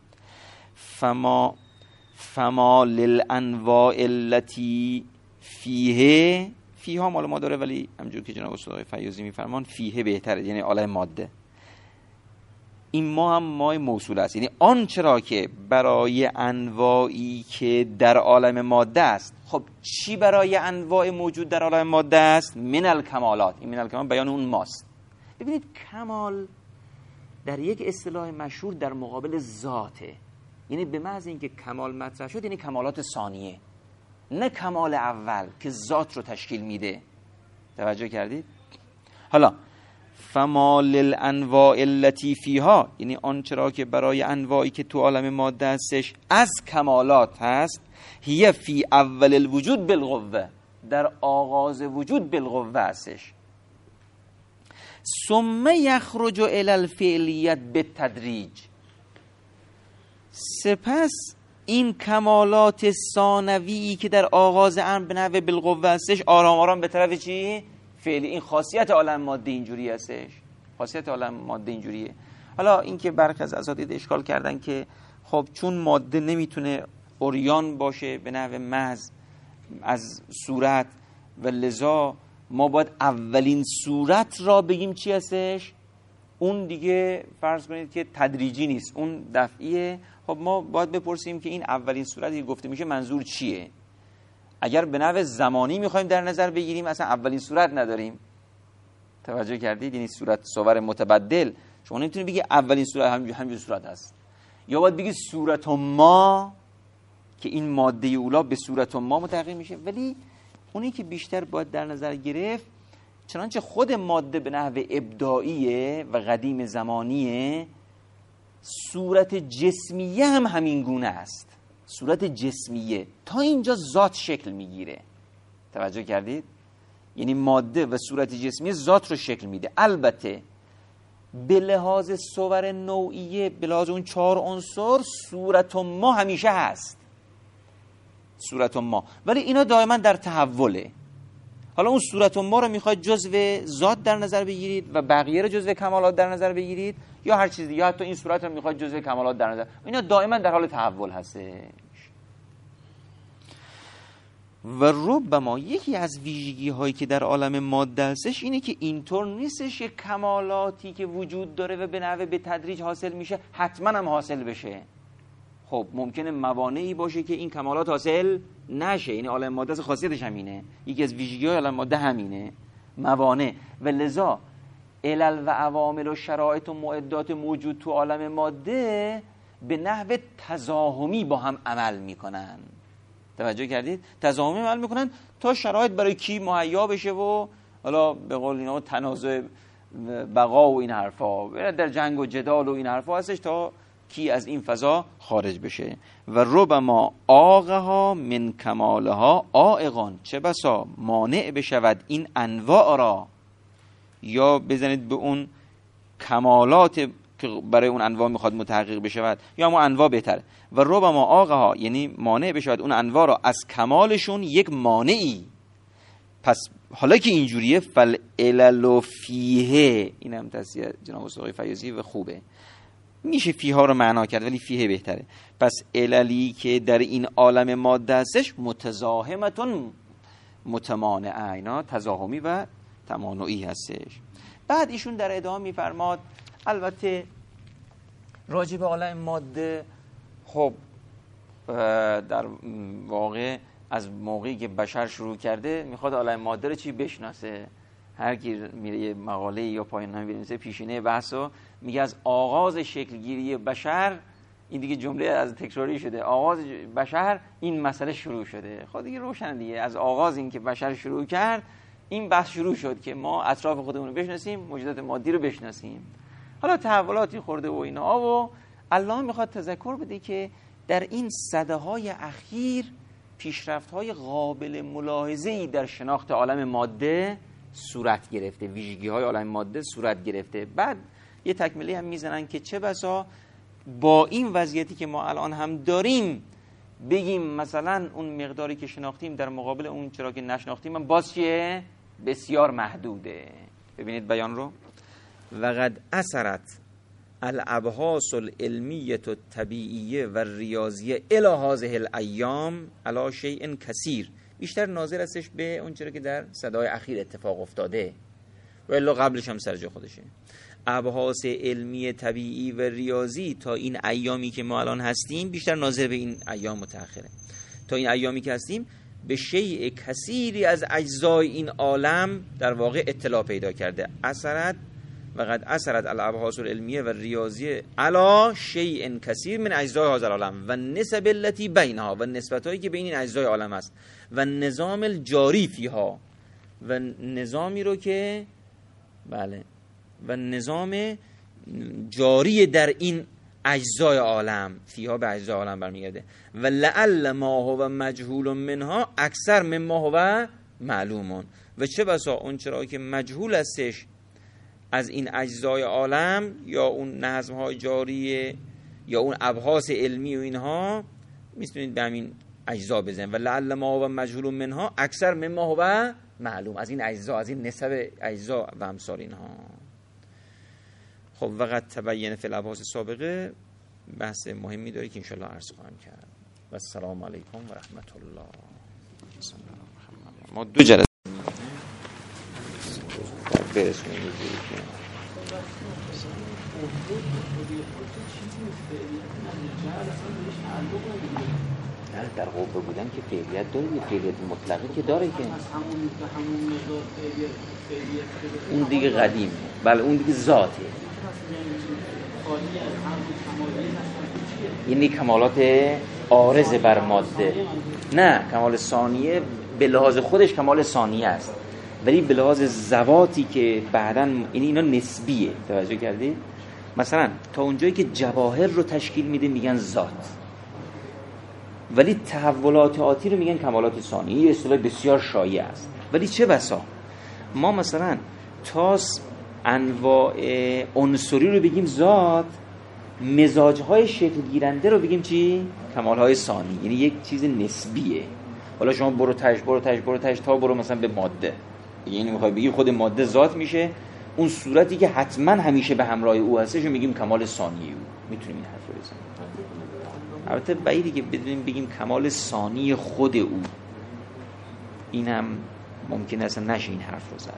فما للانواع التي فیها مال ما داره، ولی همونجور که جناب استاد فیاضی میفرمان فیه بهتره، یعنی عالم ماده. این ما هم مای موصول است، یعنی آن چرا که برای انواعی که در عالم ماده است خب چی برای انواع موجود در عالم ماده است؟ من الکمالات. این من الکمال بیان اون ماست. ببینید کمال در یک اصطلاح مشهور در مقابل ذاته، یعنی به محض اینکه کمال مطرح شد یعنی کمالات ثانیه، نه کمال اول که ذات رو تشکیل میده. توجه کردید؟ حالا فما للانواع التي فیها، یعنی آنچه را که برای انواعی که تو عالم ماده هستش از کمالات هست، هی فی اول الوجود بالقوه، در آغاز وجود بالقوه هستش. ثم یخرج الی الفعلیت بالتدریج، سپس این کمالات ثانویی که در آغاز امر به نحو بالقوه هستش آرام آرام به طرف چی؟ فعلی. این خاصیت عالم ماده اینجوری هستش، خاصیت عالم ماده اینجوریه. حالا این که برخی از اساتید اشکال کردن که خب چون ماده نمیتونه عریان باشه به نحو محض از صورت و لذا ما باید اولین صورت را بگیم چی هستش، اون دیگه فرض کنید که تدریجی نیست، اون دفعیه. خب ما باید بپرسیم که این اولین صورتی که گفته میشه منظور چیه. اگر به نحو زمانی میخوایم در نظر بگیریم اصلا اولین صورت نداریم. توجه کردید؟ یعنی صورت صور متبدل، شما نمیتونید بگی اولین صورت همین صورت هست، یا باید بگی صورت ما که این ماده اولا به صورت ما متحقق میشه. ولی اونی که بیشتر باید در نظر گرفت، چنانچه خود ماده به نحو ابداعیه و قدیم زمانیه، صورت جسمیه هم همین گونه است. صورت جسمیه تا اینجا ذات شکل میگیره. توجه کردید؟ یعنی ماده و صورت جسمیه ذات رو شکل میده. البته به لحاظ صور نوعیه، به لحاظ اون 4 عنصر، صورت ما همیشه هست، صورت ما، ولی اینا دائما در تحوله. حالا اون صورت ما رو میخواید جزو ذات در نظر بگیرید و بقیه رو جزو کمالات در نظر بگیرید، یا هر چیزی، یا حتی این صورت رو میخواید جزو کمالات در نظر، اینا دائما در حال تحول هستش. و ربما یکی از ویژگی هایی که در عالم ماده هستش اینه که اینطور نیستش که کمالاتی که وجود داره و به نحو به تدریج حاصل میشه حتما هم حاصل بشه. خب ممکنه موانعی باشه که این کمالات حاصل نشه. یعنی عالم ماده از خاصیتش همینه، یکی از ویژگی های عالم ماده همینه، موانع. و لذا علل و عوامل و شرایط و معدات موجود تو عالم ماده به نحو تزاحمی با هم عمل میکنن. توجه کردید؟ تزاحمی عمل میکنن تا شرایط برای کی مهیا بشه و حالا به قول اینا تنازع بقا و این حرفا، در جنگ و جدال و این حرفا هستش تا کی از این فضا خارج بشه. و ربما عاقها من کمالها عائقان، چه بسا مانع بشود این انواع را، یا بزنید به اون کمالات که برای اون انواع میخواد متحقق بشود، یا اون انواع بهتره. و ربما عاقها یعنی مانع بشود اون انواع را از کمالشون یک مانعی. پس حالا که اینجوریه فالعلل فیه، این هم تصحیح جناب استاد فیاضی و خوبه، میشه فیها رو معنا کرد ولی فیه بهتره. پس عللی که در این عالم ماده هستش متزاحمتون متمانعه، اینا تزاحمی و تمانعی هستش. بعد ایشون در ادامه میفرماد البته راجع به عالم ماده، خب در واقع از موقعی که بشر شروع کرده میخواد عالم ماده رو چی بشناسه. هر کی میره یه مقاله یا پایان بنویسه پیشینه بحثو میگه از آغاز شکلگیری بشر، این دیگه جمله از تکراری شده، آغاز بشر این مسئله شروع شده. خب دیگه روشن دیگه، از آغاز این که بشر شروع کرد این بحث شروع شد که ما اطراف خودمون رو بشناسیم، موجودات مادی رو بشناسیم. حالا تحولاتی خورده و اینا، و الله میخواد تذکر بده که در این سده‌های اخیر پیشرفت‌های قابل ملاحظه‌ای در شناخت عالم ماده صورت گرفته، ویژگی‌های عالم ماده صورت گرفته. بعد یه تکمله هم میزنن که چه بسا با این وضعیتی که ما الان هم داریم بگیم مثلا اون مقداری که شناختیم در مقابل اون چرا که نشناختیم هم باز چیه؟ بسیار محدوده. ببینید بیان رو، وقد اثرت الابحاث العلمیه الطبیعیه و ریاضیه الی هذه الایام علی شیء کثیر، بیشتر ناظر هستش به اون چرا که در صدای اخیر اتفاق افتاده و الا قبلش هم سر جای خودشه. ابحاث علمی طبیعی و ریاضی تا این ایامی که ما الان هستیم بیشتر ناظر به این ایام متأخره. تا این ایامی که هستیم به شیء کثیری از اجزای این عالم در واقع اطلاع پیدا کرده. اثرت و قد اثرت الابحاث العلمیه و ریاضیه علی شیء کثیر من اجزای هذا العالم و نسب التي بینها و نسبتایی که بین این اجزای عالم است و نظام الجاری فیها و نظامی رو که بله و نظام جاری در این اجزای عالم فیها به اجزای عالم برمیگرده و لعل ما هو مجهول منها اکثر مما هو معلومون و چه بسا اون چرا که مجهول استش از این اجزای عالم یا اون نظم‌های جاریه یا اون ابحاث علمی و اینها میتونید به همین اجزا بزنید و لعل ما هو مجهول منها اکثر مما هو معلوم از این اجزا از این نسب اجزا و امثال اینها. خب وقت تبین فی الابحاث سابقه بحث مهمی داره که انشالله عرض خواهم کرد و السلام علیکم و رحمت الله. ما 2 جلسه برسونیم در قوه بودن که فعلیت داره یه فعلیت مطلقه که داره که اون دیگه قدیم بله اون دیگه ذاته یعنی کمالات عارض بر ماده نه کمال ثانیه به لحاظ خودش کمال ثانیه است ولی به لحاظ ذواتی که بعداً اینا نسبیه. توجه کردید؟ مثلا تا اونجایی که جواهر رو تشکیل میده میگن ذات ولی تحولات آتی رو میگن کمالات ثانیه. این اصطلاح بسیار شایع است ولی چه بسا ما مثلا تا انواع عنصری رو بگیم ذات مزاج‌های شکل گیرنده رو بگیم چی؟ کمال‌های ثانی. یعنی یک چیز نسبیه. حالا شما برو تاش تا برو مثلا به ماده یعنی میخوای بگی خود ماده ذات میشه اون صورتی که حتما همیشه به همراه او هستش رو میگیم کمال ثانی او. میتونیم این حرف رو بزنیم. البته بعیده که بدونیم بگیم کمال ثانی خود او این هم ممکن است نشه این حرف رو زد.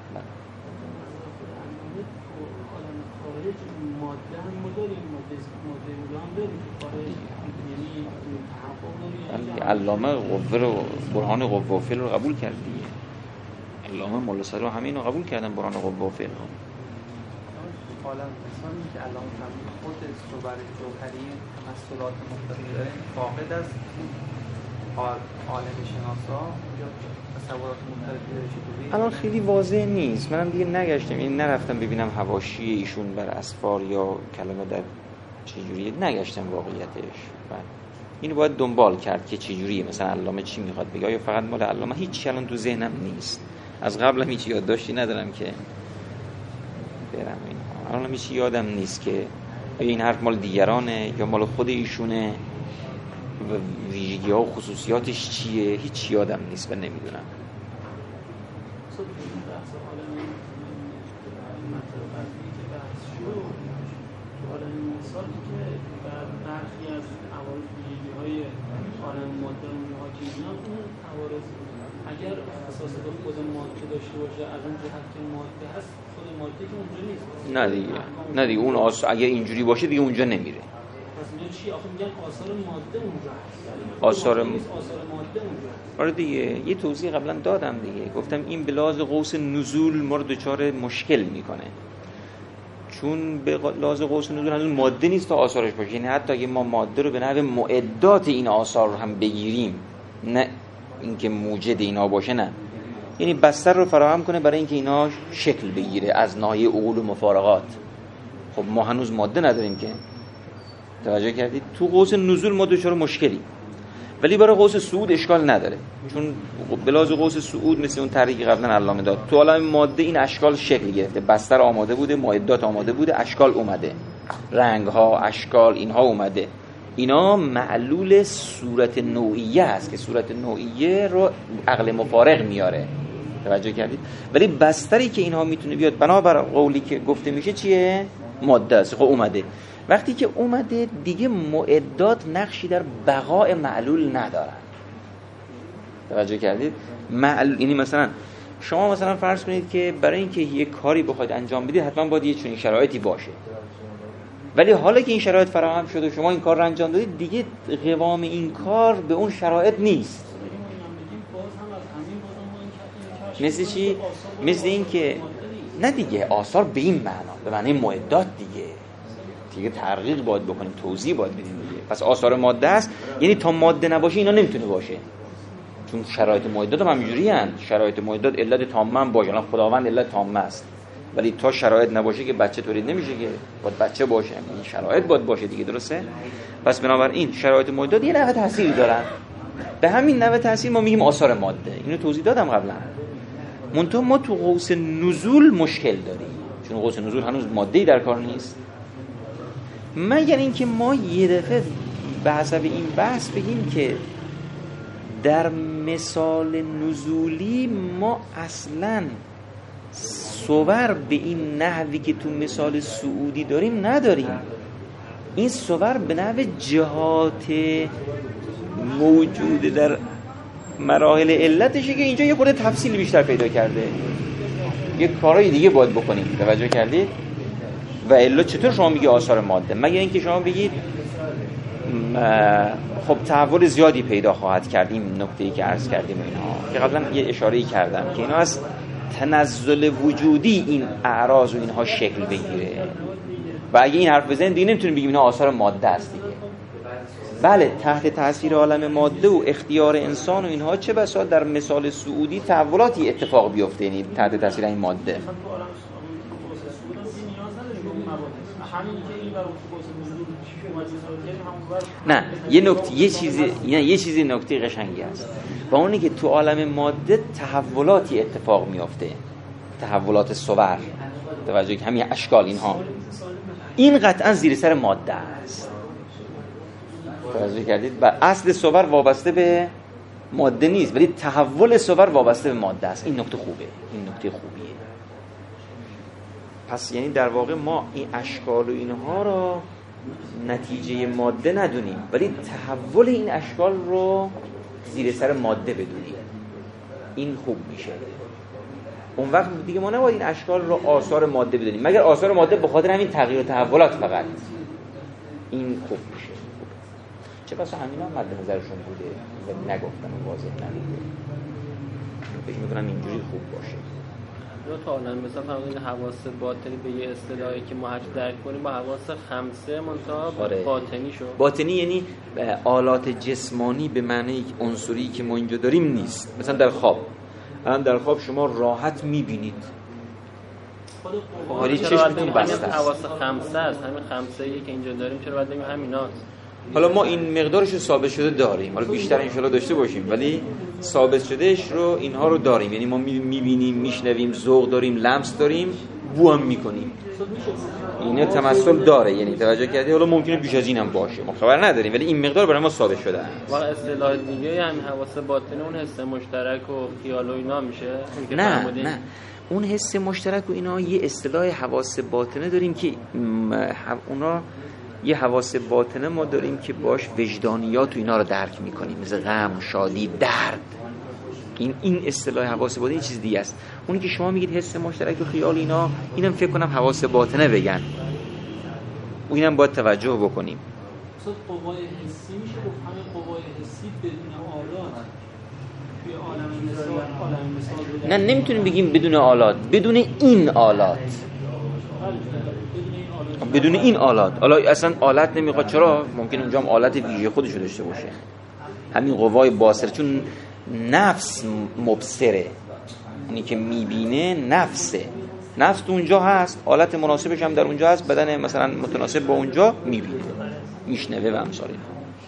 علامه قوه رو برهان قوه و فعل رو قبول کرد دیگه. علامه مولا صدر رو همین رو قبول کردن برهان قوه و فعل رو. حالا مثلا که علامه خود صور جوهری تمثلات مختلفی داره فاقد از عالم شناسا یا تصورات مختلفی داره چطوری؟ الان خیلی واضح نیست. منم دیگه نگشتم این نرفتم ببینم حواشی ایشون بر اسفار یا کلمه در چجوریه نگشتم واقعیتش. اینو باید دنبال کرد که چجوریه مثلا علامه چی میخواد بگه یا فقط مال علامه هیچ الان تو ذهنم نیست. از قبلم هیچ یادداشتی ندارم که برم اینها. الان هیچ یادم نیست که این حرف مال دیگرانه یا مال خود ایشونه و ویژگی‌ها و خصوصیاتش چیه هیچ یادم نیست و نمیدونم. اگر اساس به خود ماده داشته باشه از اون جهت که ماده هست خود ماده که اونجا نیست نه دیگه اون اگر اینجوری باشه دیگه اونجا نمیره. پس اینجا چی آخه میگن آثار ماده اونجا هست آثار ماده اونجا هست. آره دیگه یه توضیح قبلا دادم دیگه گفتم این به لحاظ قوس نزول ما رو دچار مشکل میکنه چون به لحاظ قوس نزول هنوز ماده نیست تا آثارش باشه. یعنی حتی اگه ما ماده رو به نحو معدات این آثار رو هم بگیریم نه اینکه موجد اینا باشه نه یعنی بستر رو فراهم کنه برای اینکه اینا شکل بگیره از ناحیه عقول و مفارقات. خب ما هنوز ماده نداریم که توجه کردید تو قوس نزول ما دچار مشکلی ولی برای قوس صعود اشکال نداره چون بلاز قوس صعود مثل اون طریقی قبلا علامه داد تو عالم ماده این اشکال شکل گرفته بستر آماده بوده معدات آماده بوده اشکال اومده رنگ ها اشکال اینها اومده اینا معلول صورت نوعیه هست که صورت نوعیه رو عقل مفارق میاره. توجه کردید؟ ولی بستری که اینها میتونه بیاد بنابر قولی که گفته میشه چیه؟ ماده است. خب اومده وقتی که اومده دیگه معدات نقشی در بقاء معلول ندارن. توجه کردید؟ یعنی مثلا شما مثلا فرض کنید که برای اینکه یک کاری بخواید انجام بدید حتما باید یه چنین شرایطی باشه ولی حالا که این شرایط فراهم شده شما این کار رو انجام دادید دیگه قوام این کار به اون شرایط نیست. مثل چی؟ مثل این که نه دیگه آثار به این معنا، به معنی معدات دیگه تحقیق باید بکنیم، توضیح باید بدیم دیگه. پس آثار ماده است، یعنی تا ماده نباشه اینا نمیتونه باشه، چون شرایط معدات هم همینجوری هستند. شرایط معدات علت تامه هم باشه، الان خداوند علت تامه است، ولی تا شرایط نباشه که بچه تولید نمیشه، که باید بچه باشه، این شرایط باید باشه دیگه، درسته؟ پس بنابراین شرایط معدات یه نوع تأثیری دارن، به همین نوع تأثیر ما میگیم آثار ماده. اینو توضیح دادم قبلا. منتها ما تو قوس نزول مشکل داریم، چون قوس نزول هنوز ماده‌ای در کار نیست، مگر اینکه ما یه دفعه به حسب این بحث بگیم که در مثال نزولی ما اصلاً صور به این نحوی که تو مثال سعودی داریم نداریم. این صور به نحو جهات موجود در مراحل علتشه که اینجا یه خورده تفصیل بیشتر پیدا کرده، یه کارهای دیگه باید بکنیم. توجه کردید؟ و الا چطور شما میگی آثار ماده؟ مگر اینکه شما بگید خب تحول زیادی پیدا خواهد کرد، این نکته‌ای که عرض کردیم و اینها که قبلا یه اشاره‌ای کردم که اینا از تنزل وجودی این اعراض و اینها شکل بگیره، و اگه این حرف بزنید دیگه نمیتونیم بگیم اینا آثار ماده است دیگه. بله، تحت تاثیر عالم ماده و اختیار انسان و اینها چه بسا در مثال سعودی تحولاتی اتفاق بیفته، یعنی تحت تاثیر این ماده. نه، یه چیزی نکته قشنگی است، با اونی که تو عالم ماده تحولاتی اتفاق میفته، تحولات صور، توجه که همین اشکال اینها، این قطعا زیر سر ماده است. توجه کردید؟ و اصل صور وابسته به ماده نیست، ولی تحول صور وابسته به ماده است. این نکته خوبه، این نکته خوبیه. پس یعنی در واقع ما این اشکال و اینها را نتیجه ماده ندونیم، ولی تحول این اشکال رو زیر سر ماده بدونیم، این خوب میشه. اون وقت دیگه ما نباید این اشکال رو آثار ماده بدونیم، مگر آثار ماده به خاطر همین تغییر و تحولات فقط، این خوب میشه. چه بسا همینا مد نظرشون بوده و نگفتن و واضح نبوده، فکر میکنم اینجوری خوب باشه. تا الان مثلا فرمودین حواس باطنی به یه اصطلاحی که ما هر درک کنیم با حواس خمسه منتها باطنی شد. باطنی یعنی آلات جسمانی به معنی عنصری که ما اینجا داریم نیست. مثلا در خواب، الان در خواب شما راحت میبینید، ولی چشمتون بسته است. حواس خمسه است، همین خمسه‌ای که اینجا داریم چرا باید بگیم همیnáست؟ حالا ما این مقدارش رو ثابت شده داریم، حالا بیشتر انشالله داشته باشیم، ولی ثابت شدهش رو اینها رو داریم، یعنی ما میبینیم، میشنویم، ذوق داریم، لمس داریم، بو هم میکنیم، اینا تمثل داره. یعنی توجه کردی؟ حالا ممکنه بیش از این هم باشه، ما خبر نداریم، ولی این مقدار برای ما ثابت شده است. و اصطلاح دیگه همین حواس باطنی اون حس مشترک و خیال و اینا میشه؟ نه اون حس مشترک و اینا یه اصطلاح حواس باطنه داریم که اونا یه حواس باطنه ما داریم که باش وجدانیات و اینا رو درک میکنیم، مثل غم، شادی، درد. این اصطلاح حواس باطنه چیز دیگه است. اونی که شما میگید حس مشترک و خیال اینا، اینم فکر کنم حواس باطنه بگن، و اینم باید توجه بکنیم. مثلا قوای حسی میشه گفت همه قوای حسی بدون آلات توی عالم مثال نه نمیتونیم بگیم بدون آلات، بدون این آلات، بدون این آلات. حالا اصلا آلت نمیخواد، چرا؟ ممکن اونجا هم آلت ویژه خودشو داشته باشه، همین قوای باصره، چون نفس مبصره، اونی که میبینه نفسه، نفس تو اونجا هست، آلت مناسبش هم در اونجا هست، بدن مثلا متناسب با اونجا میبینه، میشنوه و امثال اینا.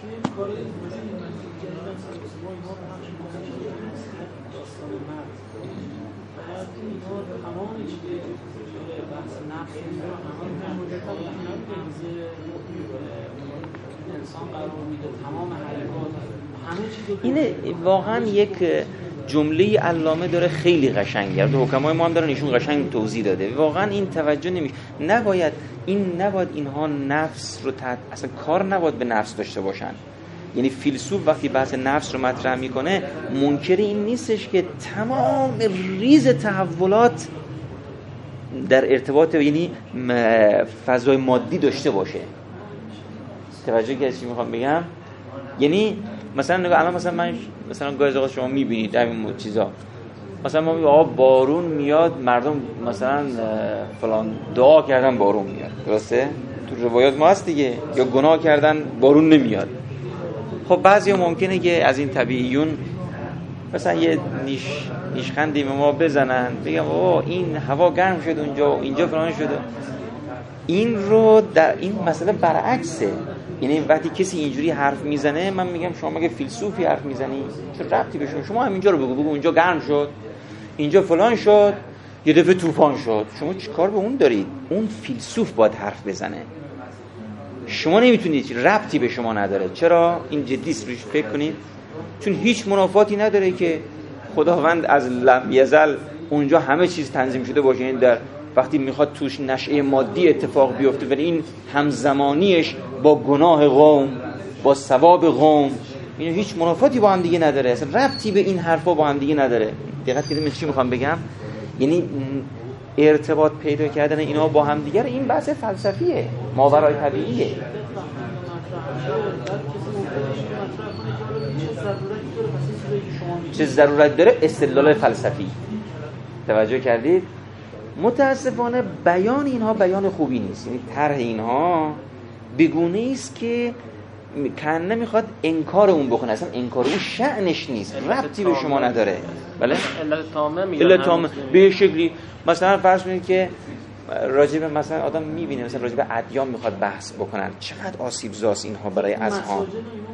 اینه واقعا یک جمله علامه داره خیلی قشنگه، تو حکمای ما هم دارن ایشون قشنگ توضیح داده. واقعا این توجه نمیشه، نباید اینها نفس رو اصلا کار نباید به نفس داشته باشن. یعنی فیلسوف وقتی بحث نفس رو مطرح میکنه منکر این نیستش که تمام ریز تحولات در ارتباط یعنی فضای مادی داشته باشه. توجه کردید چی میخوام بگم؟ یعنی مثلا الان مثلا من مثلا گاهی اوقات شما میبینید همین چیزا، مثلا ما میگیم آقا بارون میاد، مردم مثلا فلان دعا کردن بارون میاد، درسته؟ تو روایات ما هست دیگه، یا گناه کردن بارون نمیاد. خب بعضیا ممکنه که از این طبیعیون مثلا یه نیشخندی به ما بزنن، بگم آقا این هوا گرم شد اونجا، اینجا فلان شده. این رو در این مسئله برعکسه. یعنی وقتی کسی اینجوری حرف میزنه، من میگم شما مگه فیلسوفی حرف میزنی؟ چه ربطی به شما همینجا رو بگو اونجا گرم شد، اینجا فلان شد، یه دفعه طوفان شد. شما چیکار به اون دارید؟ اون فیلسوف باید حرف بزنه، شما نمیتونید، ربطی به شما نداره. چرا؟ این جدی روش فکر کنید، چون هیچ منافاتی نداره که خداوند از لم یزل اونجا همه چیز تنظیم شده باشه. این در وقتی میخواد توش نشأه مادی اتفاق بیفته، ولی این همزمانیش با گناه قوم، با ثواب قوم، این هیچ منافاتی با هم دیگه نداره، اصلا ربطی به این حرفا با هم دیگه نداره. دقت کنید من چی میخوام بگم؟ یعنی ارتباط پیدا کردن اینا با هم دیگه، این بحث فلسفیه، ماورای طبیعیه. چه ضرورت داره؟ استدلال فلسفی. توجه کردید؟ متاسفانه بیان اینها بیان خوبی نیست. یعنی طرح اینها بگونه است که کنه میخواد انکار اون بکنه، اصلا انکار اون شأنش نیست، ربطی به شما نداره. بله؟ علت تامه به شکلی مثلا فرض کنید که راجب مثلا آدم میبینه مثلا راجب ادیان میخواد بحث بکنن، چقدر آسیب زاست اینها برای اذهان.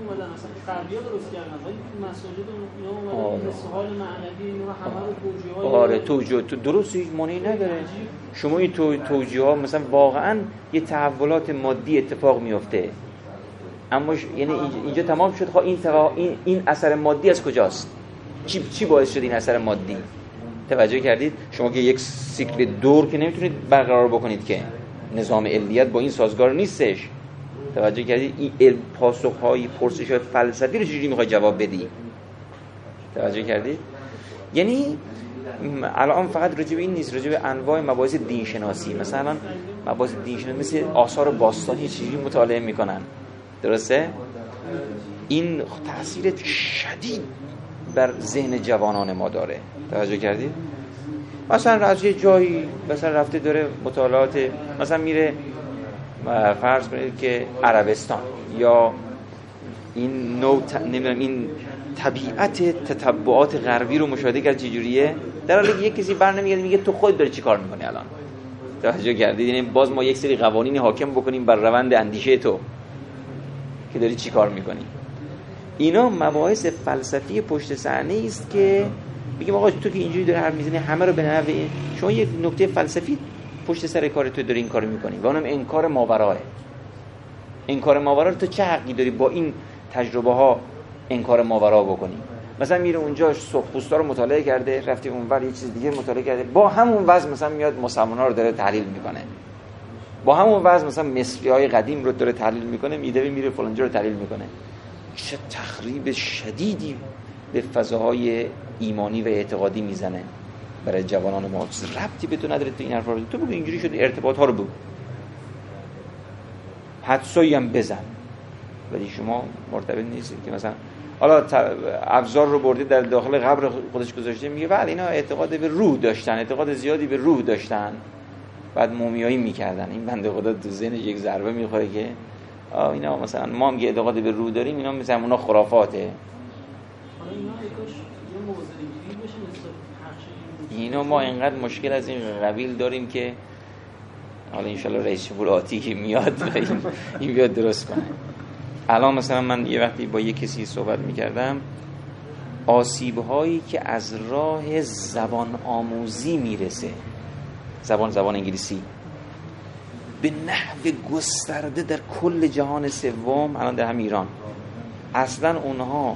آره توجیه درست، هیچ مانعی نداره. شما این توجیه ها مثلا واقعا یه تحولات مادی اتفاق میفته، اما یعنی اینجا تمام شد. این اثر مادی از کجاست؟ چی باعث شد این اثر مادی؟ توجه کردید؟ شما که یک سیکل دور که نمیتونید برقرار بکنید که نظام علیت با این سازگار نیستش. توجه کردید؟ این پاسخ‌های پرسش‌های فلسفی رو چجوری می‌خوای جواب بدی؟ توجه کردید؟ یعنی الان فقط راجع به این نیست، راجع به انواع مباحث دین شناسی، مثلا مباحث دین شناسی مثل آثار باستانی چجوری مطالعه می‌کنن، درسته؟ این تأثیر شدید بر ذهن جوانان ما داره. توجه کردید؟ مثلا از یه جایی مثلا رفته داره مطالعات، مثلا میره فرض کنید که عربستان یا این نوع نمیدونم این طبیعت تتبعات غربی رو مشاهده کرد چجوریه، در حالی که یک کسی برنمیگرده میگه تو خودت داری چی کار میکنی الان. توجه کردید؟ یعنی باز ما یک سری قوانین حاکم بکنیم بر روند اندیشه تو که داری چی کار میکنی. اینا مباحث فلسفی پشت صحنه است که بگیم آقا تو که اینجوری داری حرف میزنی همه رو به نحو شما یک نکته فلسفی پشت سر کار تو داری این کارو میکنی و اونم انکار ماوراه. انکار ماورا رو تو چه حقی داری با این تجربه ها انکار ماورا بکنی؟ مثلا میره اونجا سرخپوستا رو مطالعه کرده، رفتی اونور یه چیز دیگه مطالعه کرده، با همون وضع مثلا میاد مسلمان‌ها رو داره تحلیل میکنه، با همون وضع مثلا مصری‌های قدیم رو داره تحلیل میکنه، میره فلانجا رو تحلیل میکنه. چه تخریب شدیدی به فضاهای ایمانی و اعتقادی میزنه برای جوانان ما. ربطی به تو نداره تو این حرفا رو تو بگو، اینجوری شده، ارتباط ها رو بگو، حدسایی هم بزن، ولی شما مرتبط نیستید که مثلا حالا ابزار رو برده در داخل قبر خودش گذاشته، میگه بله اینا اعتقاد به روح داشتن، اعتقاد زیادی به روح داشتن، بعد مومیایی میکردن. این بنده خدا تو ذهن یک ضربه میخوره که اینا مثلا ما هم اعتقاد به روح داریم، اینا مثلا اونا خرافاته. اینا ما اینقدر مشکل از این قبیل داریم که حالا انشالله رئیس جمهور آتی که میاد این بیاد درست کنه. الان مثلا من یه وقتی با یه کسی صحبت میکردم، آسیب‌هایی که از راه زبان آموزی میرسه، زبان انگلیسی به نحو گسترده در کل جهان سوم، الان در همین ایران، اصلا اونها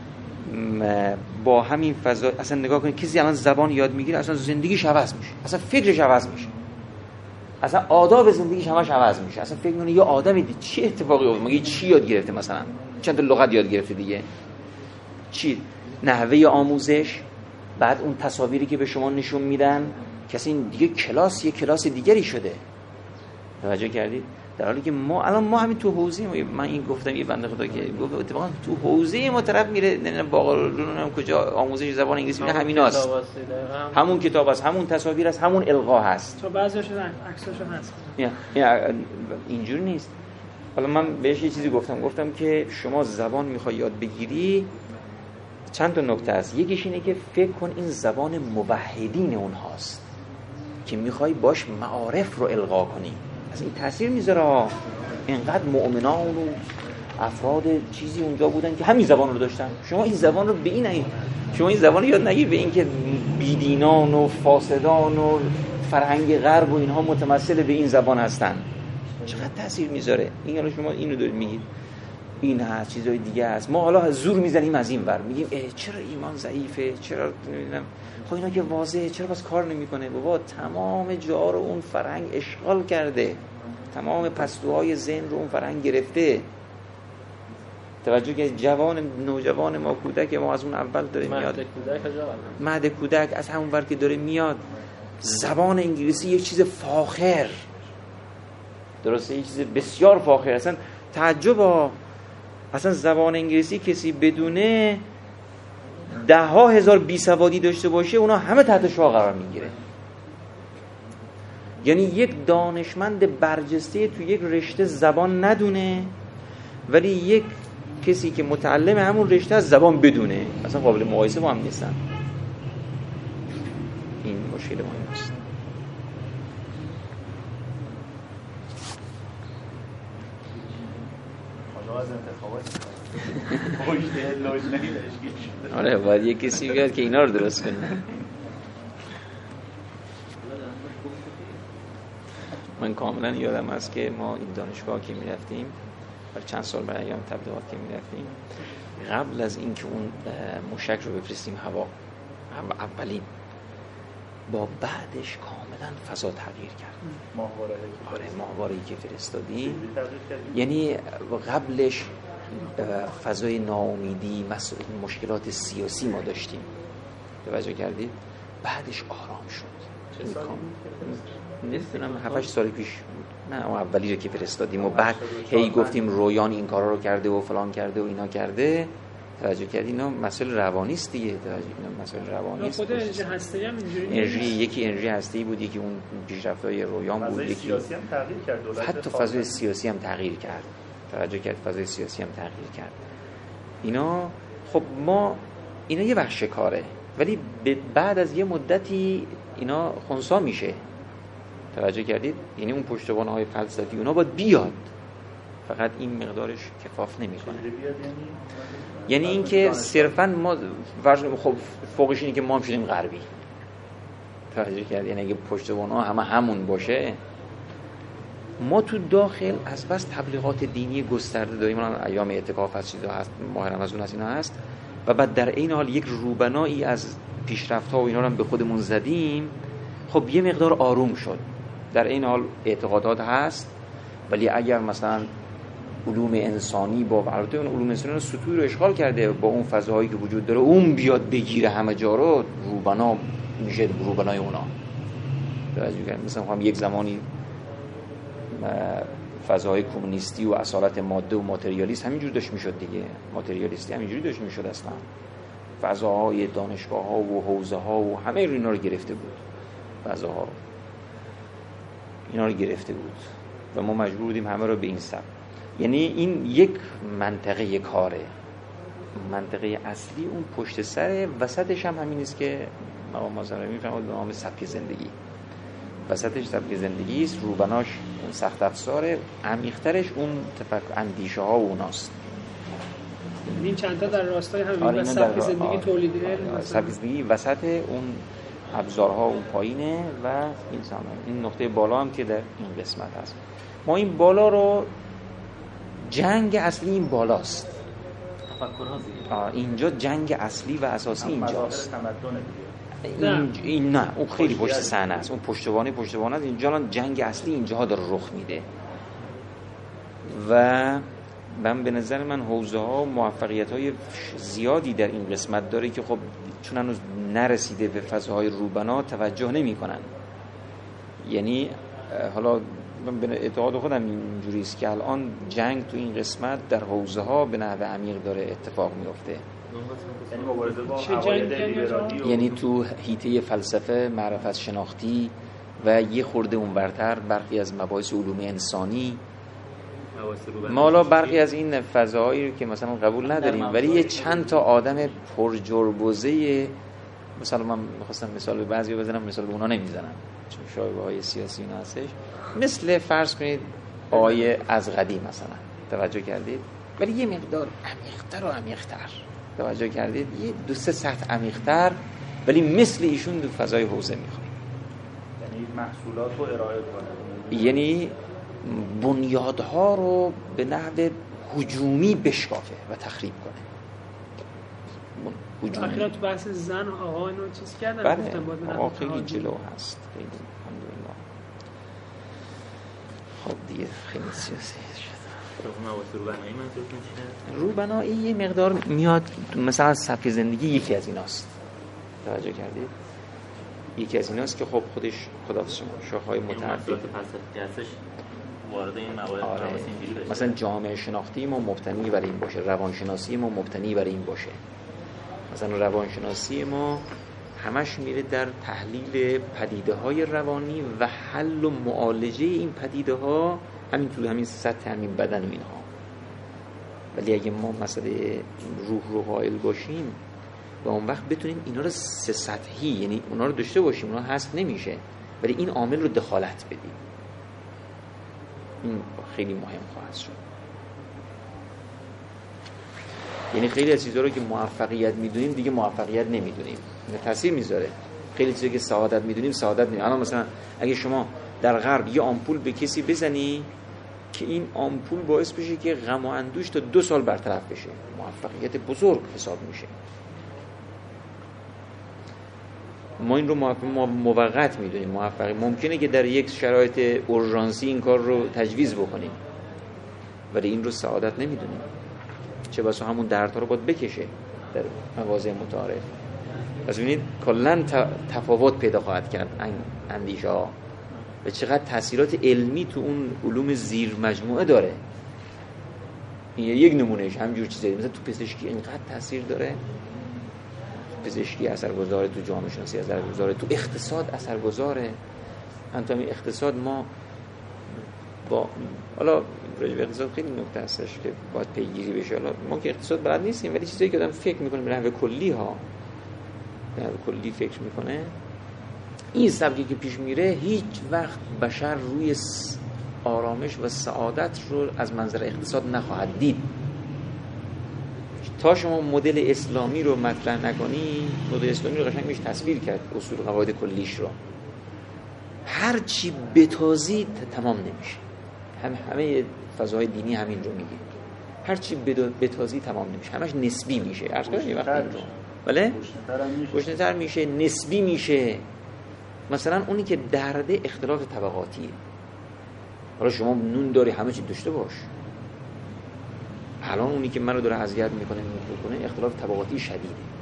با همین فضا اصلا نگاه کنید، کسی الان زبان یاد میگیره اصلا زندگیش عوض میشه، اصلا فکرش عوض میشه، اصلا آداب زندگیش همش عوض میشه. اصلا فکر کنید یه آدمی چه اتفاقی افتاد، مگه چی یاد گرفته، مثلا چند تا لغت یاد گرفته دیگه، چی نحوه آموزش، بعد اون تصاویری که به شما نشون میدن، کسی این دیگه کلاس یه کلاس دیگری شده. توجه کردید؟ در حالی که ما همین تو حوزه من این گفتم یه بنده خدا که گفت اتفاقا تو حوزه ما طرف میره نمیدونم باقالون کجا آموزش زبان انگلیسی میره همیناست، همون کتاب است، همون تصاویر است، همون القا هست. تو بعضیاشون عکساشون هست. اینجوری نیست. حالا من بهش یه چیزی گفتم که شما زبان میخوای یاد بگیری چند تا نکته است. یکیش اینه که فکر کن این زبان موحدین اونهاست که میخوای باش معارف رو القا کنی، از این تاثیر میذاره. اینقدر مؤمنان و افراد چیزی اونجا بودن که همین زبان رو داشتن. شما این زبان رو به این شما این زبان رو یاد نگیر به این که بیدینان و فاسدان و فرهنگ غرب و اینها متمثل به این زبان هستن. چقدر تاثیر میذاره این. حالا شما اینو دارید میگید این هست، چیزای دیگه هست. ما حالا زور میزنیم از این ور، میگیم چرا ایمان ضعیفه، چرا نمیدونم. خب اینا که واضحه، چرا بس کار نمیکنه؟ بابا تمام جا رو اون فرهنگ اشغال کرده، تمام پستوهای ذهن رو اون فرهنگ گرفته. توجه که نوجوان ما، کودک ما از اون اول داره میاد، مهد کودک از همون ور که داره میاد. زبان انگلیسی یک چیز فاخر، درسته، یک چیز بسیار فاخر. اصلا تعجب اصلا زبان انگلیسی کسی بدونه 10,000 بیسوادی داشته باشه اونا همه تحت شعار قرار میگیره. یعنی یک دانشمند برجسته تو یک رشته زبان ندونه ولی یک کسی که متعلم همون رشته از زبان بدونه، اصلا قابل مقایسه با هم نیستن. این مشکل ما است. آره باید یک کسی بیاد که اینا رو درست کنه. من کاملا یادم هست که ما این دانشگاه که میرفتیم برای چند سال برای ایام تبلیغات که میرفتیم، قبل از اینکه اون موشک رو بفرستیم هوا، اولین با بعدش کاملا فضا تغییر کرد. ماهواره‌ای که فرستادیم، یعنی قبلش فضای ناامیدی، مشکلات سیاسی ما داشتیم، توجه کردید؟ بعدش آرام شد. نمیدونم 7-8 سال پیش بود، نه اون اولی رو که فرستادیم و بعد هی گفتیم رویان این کارا رو کرده و فلان کرده و اینا کرده. توجه کردید؟ اینا مسئله روانی است دیگه. توجه اینا مسئله روانی است. خود انرژی هسته‌ای هم اینجوری انرژی، یکی انرژی هسته‌ای بود، یکی اون پیشرفت‌های رویان بود، یکی سیاسی هم تغییر کرد. حتی فضای سیاسی هم تغییر کرد. توجه کرد؟ فضای سیاسی هم تغییر کرد. اینا خب ما اینا یه بخش کاره، ولی بعد از یه مدتی اینا خنثی میشه. توجه کردید؟ یعنی اون پشتوانه‌های فلسفی اونا باید بیاد، فقط این مقدارش کفاف نمیکنه. یعنی اینکه صرفاً ما خب فوقش اینه که ما هم شدیم غربی. توجه کردید؟ یعنی اگه پشتوان‌ها همون باشه، ما تو داخل از بس تبلیغات دینی گسترده داریم. ایام اعتکاف هست، چیزا هست، ماه رمضان هست، اینا هست، و بعد در این حال یک روبنایی از پیشرفت‌ها و اینا رو هم به خودمون زدیم. خب یه مقدار آروم شد. در این حال اعتقادات هست، ولی اگر مثلا علوم انسانی با البته اون علوم انسانی سطوحی رو اشغال کرده با اون فضاهایی که وجود داره، اون بیاد بگیره همه جا رو، روبنا میشه روبنای اونا. مثلا هم یک زمانی فضاهای کمونیستی و اصالت ماده و ماتریالیست همینجور داشت میشد دیگه. ماتریالیستی همینجوری داشت میشد اصلا. فضاهای دانشگاه‌ها و حوزه‌ها و همه اینا رو گرفته بود. فضاها اینا رو گرفته بود و ما مجبور بودیم همه رو به این سبب. یعنی این یک منطقه کاره. منطقه اصلی اون پشت سر، وسطش هم همین است که مقام معظم میفرماد به نام سبک زندگی. وسطش سبک زندگی است، روبناش سخت افزاره، عمیق‌ترش اون اندیشه ها و اوناست. این چند تا در راستای همین سبک زندگی تولیدی سبک زندگی وسط اون ابزارها اون پایینه و این نقطه بالا هم که در این قسمت هست. ما این بالا رو جنگ اصلی این بالاست. اینجا جنگ اصلی و اساسی اینجاست. این نه اون خیلی پشت صحنه است، اون پشتوانه است. اینجا جنگ اصلی اینجاها داره رخ میده و من به نظر من حوزه ها موفقیت های زیادی در این قسمت داره که خب چون هنوز نرسیده به فضاهای روبنا توجه نمی کنن. یعنی حالا من به اعتقاد خودم اینجوری است که الان جنگ تو این قسمت در حوزه ها به نحو عمیق داره اتفاق میفته. یعنی مبارزه با عقاید لیبرالی، یعنی تو حیطه فلسفه، معرفت شناختی و یه خورده اونورتر برخی از مباحث علوم انسانی. ما حالا برخی از این فضاهایی رو که مثلا قبول نداریم، ولی یه چند تا آدم پرجربوزه، مثلا من می‌خواستم مثال به بعضی بزنم، مثال به اونا نمیزنم چون شایبه‌های سیاسی اینا هستش، مثل فرض کنید آیه از قدیم مثلا، توجه کردید؟ ولی یه مقدار عمیق‌تر و عمیق‌تر، توجه کردید؟ یه دو سه سطح عمیق‌تر، ولی مثل ایشون تو فضای حوزه میخواد. یعنی محصولات رو ارائه کنه، یعنی بنیادها رو به نحو هجومی بشکافه و تخریب کنه. اخیرا تو بحث زن آقا اینو چیز کردن، بله. گفتن باید آقا خیلی جلو هست، خیلی الحمدلله. خب دیگه خیلی سیاسی شد. روبنایی منظورتون چیه؟ روبنایی یه مقدار میاد مثلا سبک زندگی یکی از ایناست، توجه کردید؟ یکی از ایناست که خب خودش خداحافظ شما شاخه‌های متعدد وارد این موارد مثلا جامعه شناختی ما مبتنی بر این باشه، روانشناسی ما مبتنی بر این باشه. مثلا روانشناسی ما همش میره در تحلیل پدیده‌های روانی و حل و معالجه این پدیده‌ها، همین تو همین سطح همین بدن و اینها. ولی اگه ما مسئله روح رو قائل باشیم و اون وقت بتونیم اینا رو سه سطحی، یعنی اونا رو داشته باشیم، اونا هست نمیشه، ولی این عامل رو دخالت بدیم، این خیلی مهم خواهد شد. یعنی خیلی از چیزا رو که موفقیت میدونیم دیگه موفقیت نمیدونیم، این تاثیر میذاره. خیلی چیزا که سعادت میدونیم سعادت نمیدونیم. الان مثلا اگه شما در غرب یه آمپول به کسی بزنی که این آمپول باعث بشه که غم و اندوش تا 2 سال برطرف بشه، موفقیت بزرگ حساب میشه. ما این رو موقت میدونیم موفقی. ممکنه که در یک شرایط اورژانسی این کار رو تجویز بکنیم، ولی این رو سعادت نمیدونیم. چه بسا همون دردها رو باید بکشه در مواضع متعارف. پس ببینید کلا تفاوت پیدا خواهد کرد اندیشه ها و چقدر تاثیرات علمی تو اون علوم زیر مجموعه داره. این یک نمونهش همینجور چیزایی، مثلا تو پزشکی اینقدر تاثیر داره. پزشکی اثرگذاره، تو جامعه شناسی اثرگذاره، تو اقتصاد اثرگذاره. حتی این اقتصاد ما با حالا راجع به اقتصاد خیلی نکته هستش که باید پیگیری بشه. حالا ما که اقتصاد بلد نیستیم، ولی چیزایی که آدم فکر میکنه به نحو کلی ها، به نحو کلی فکر میکنه، این سبکی که پیش میره هیچ وقت بشر روی آرامش و سعادت رو از منظر اقتصاد نخواهد دید. تا شما مدل اسلامی رو مطرح نکنی، مدل اسلامی رو قشنگ میشه تصویر کرد، اصول قواعد کلیش رو هر چی بتازی تمام نمیشه. همه فضاهای دینی همین رو میگه، هر چی بتازی تمام نمیشه، همش نسبی میشه. عرض کنم یه وقت این رو بله گشنه‌تر میشه، نسبی میشه. مثلا اونی که درده اختلاف طبقاتیه. حالا شما نون داری همه چی داشته باش، الان اونی که منو داره اذیت میکنه اختلاف طبقاتی شدیده.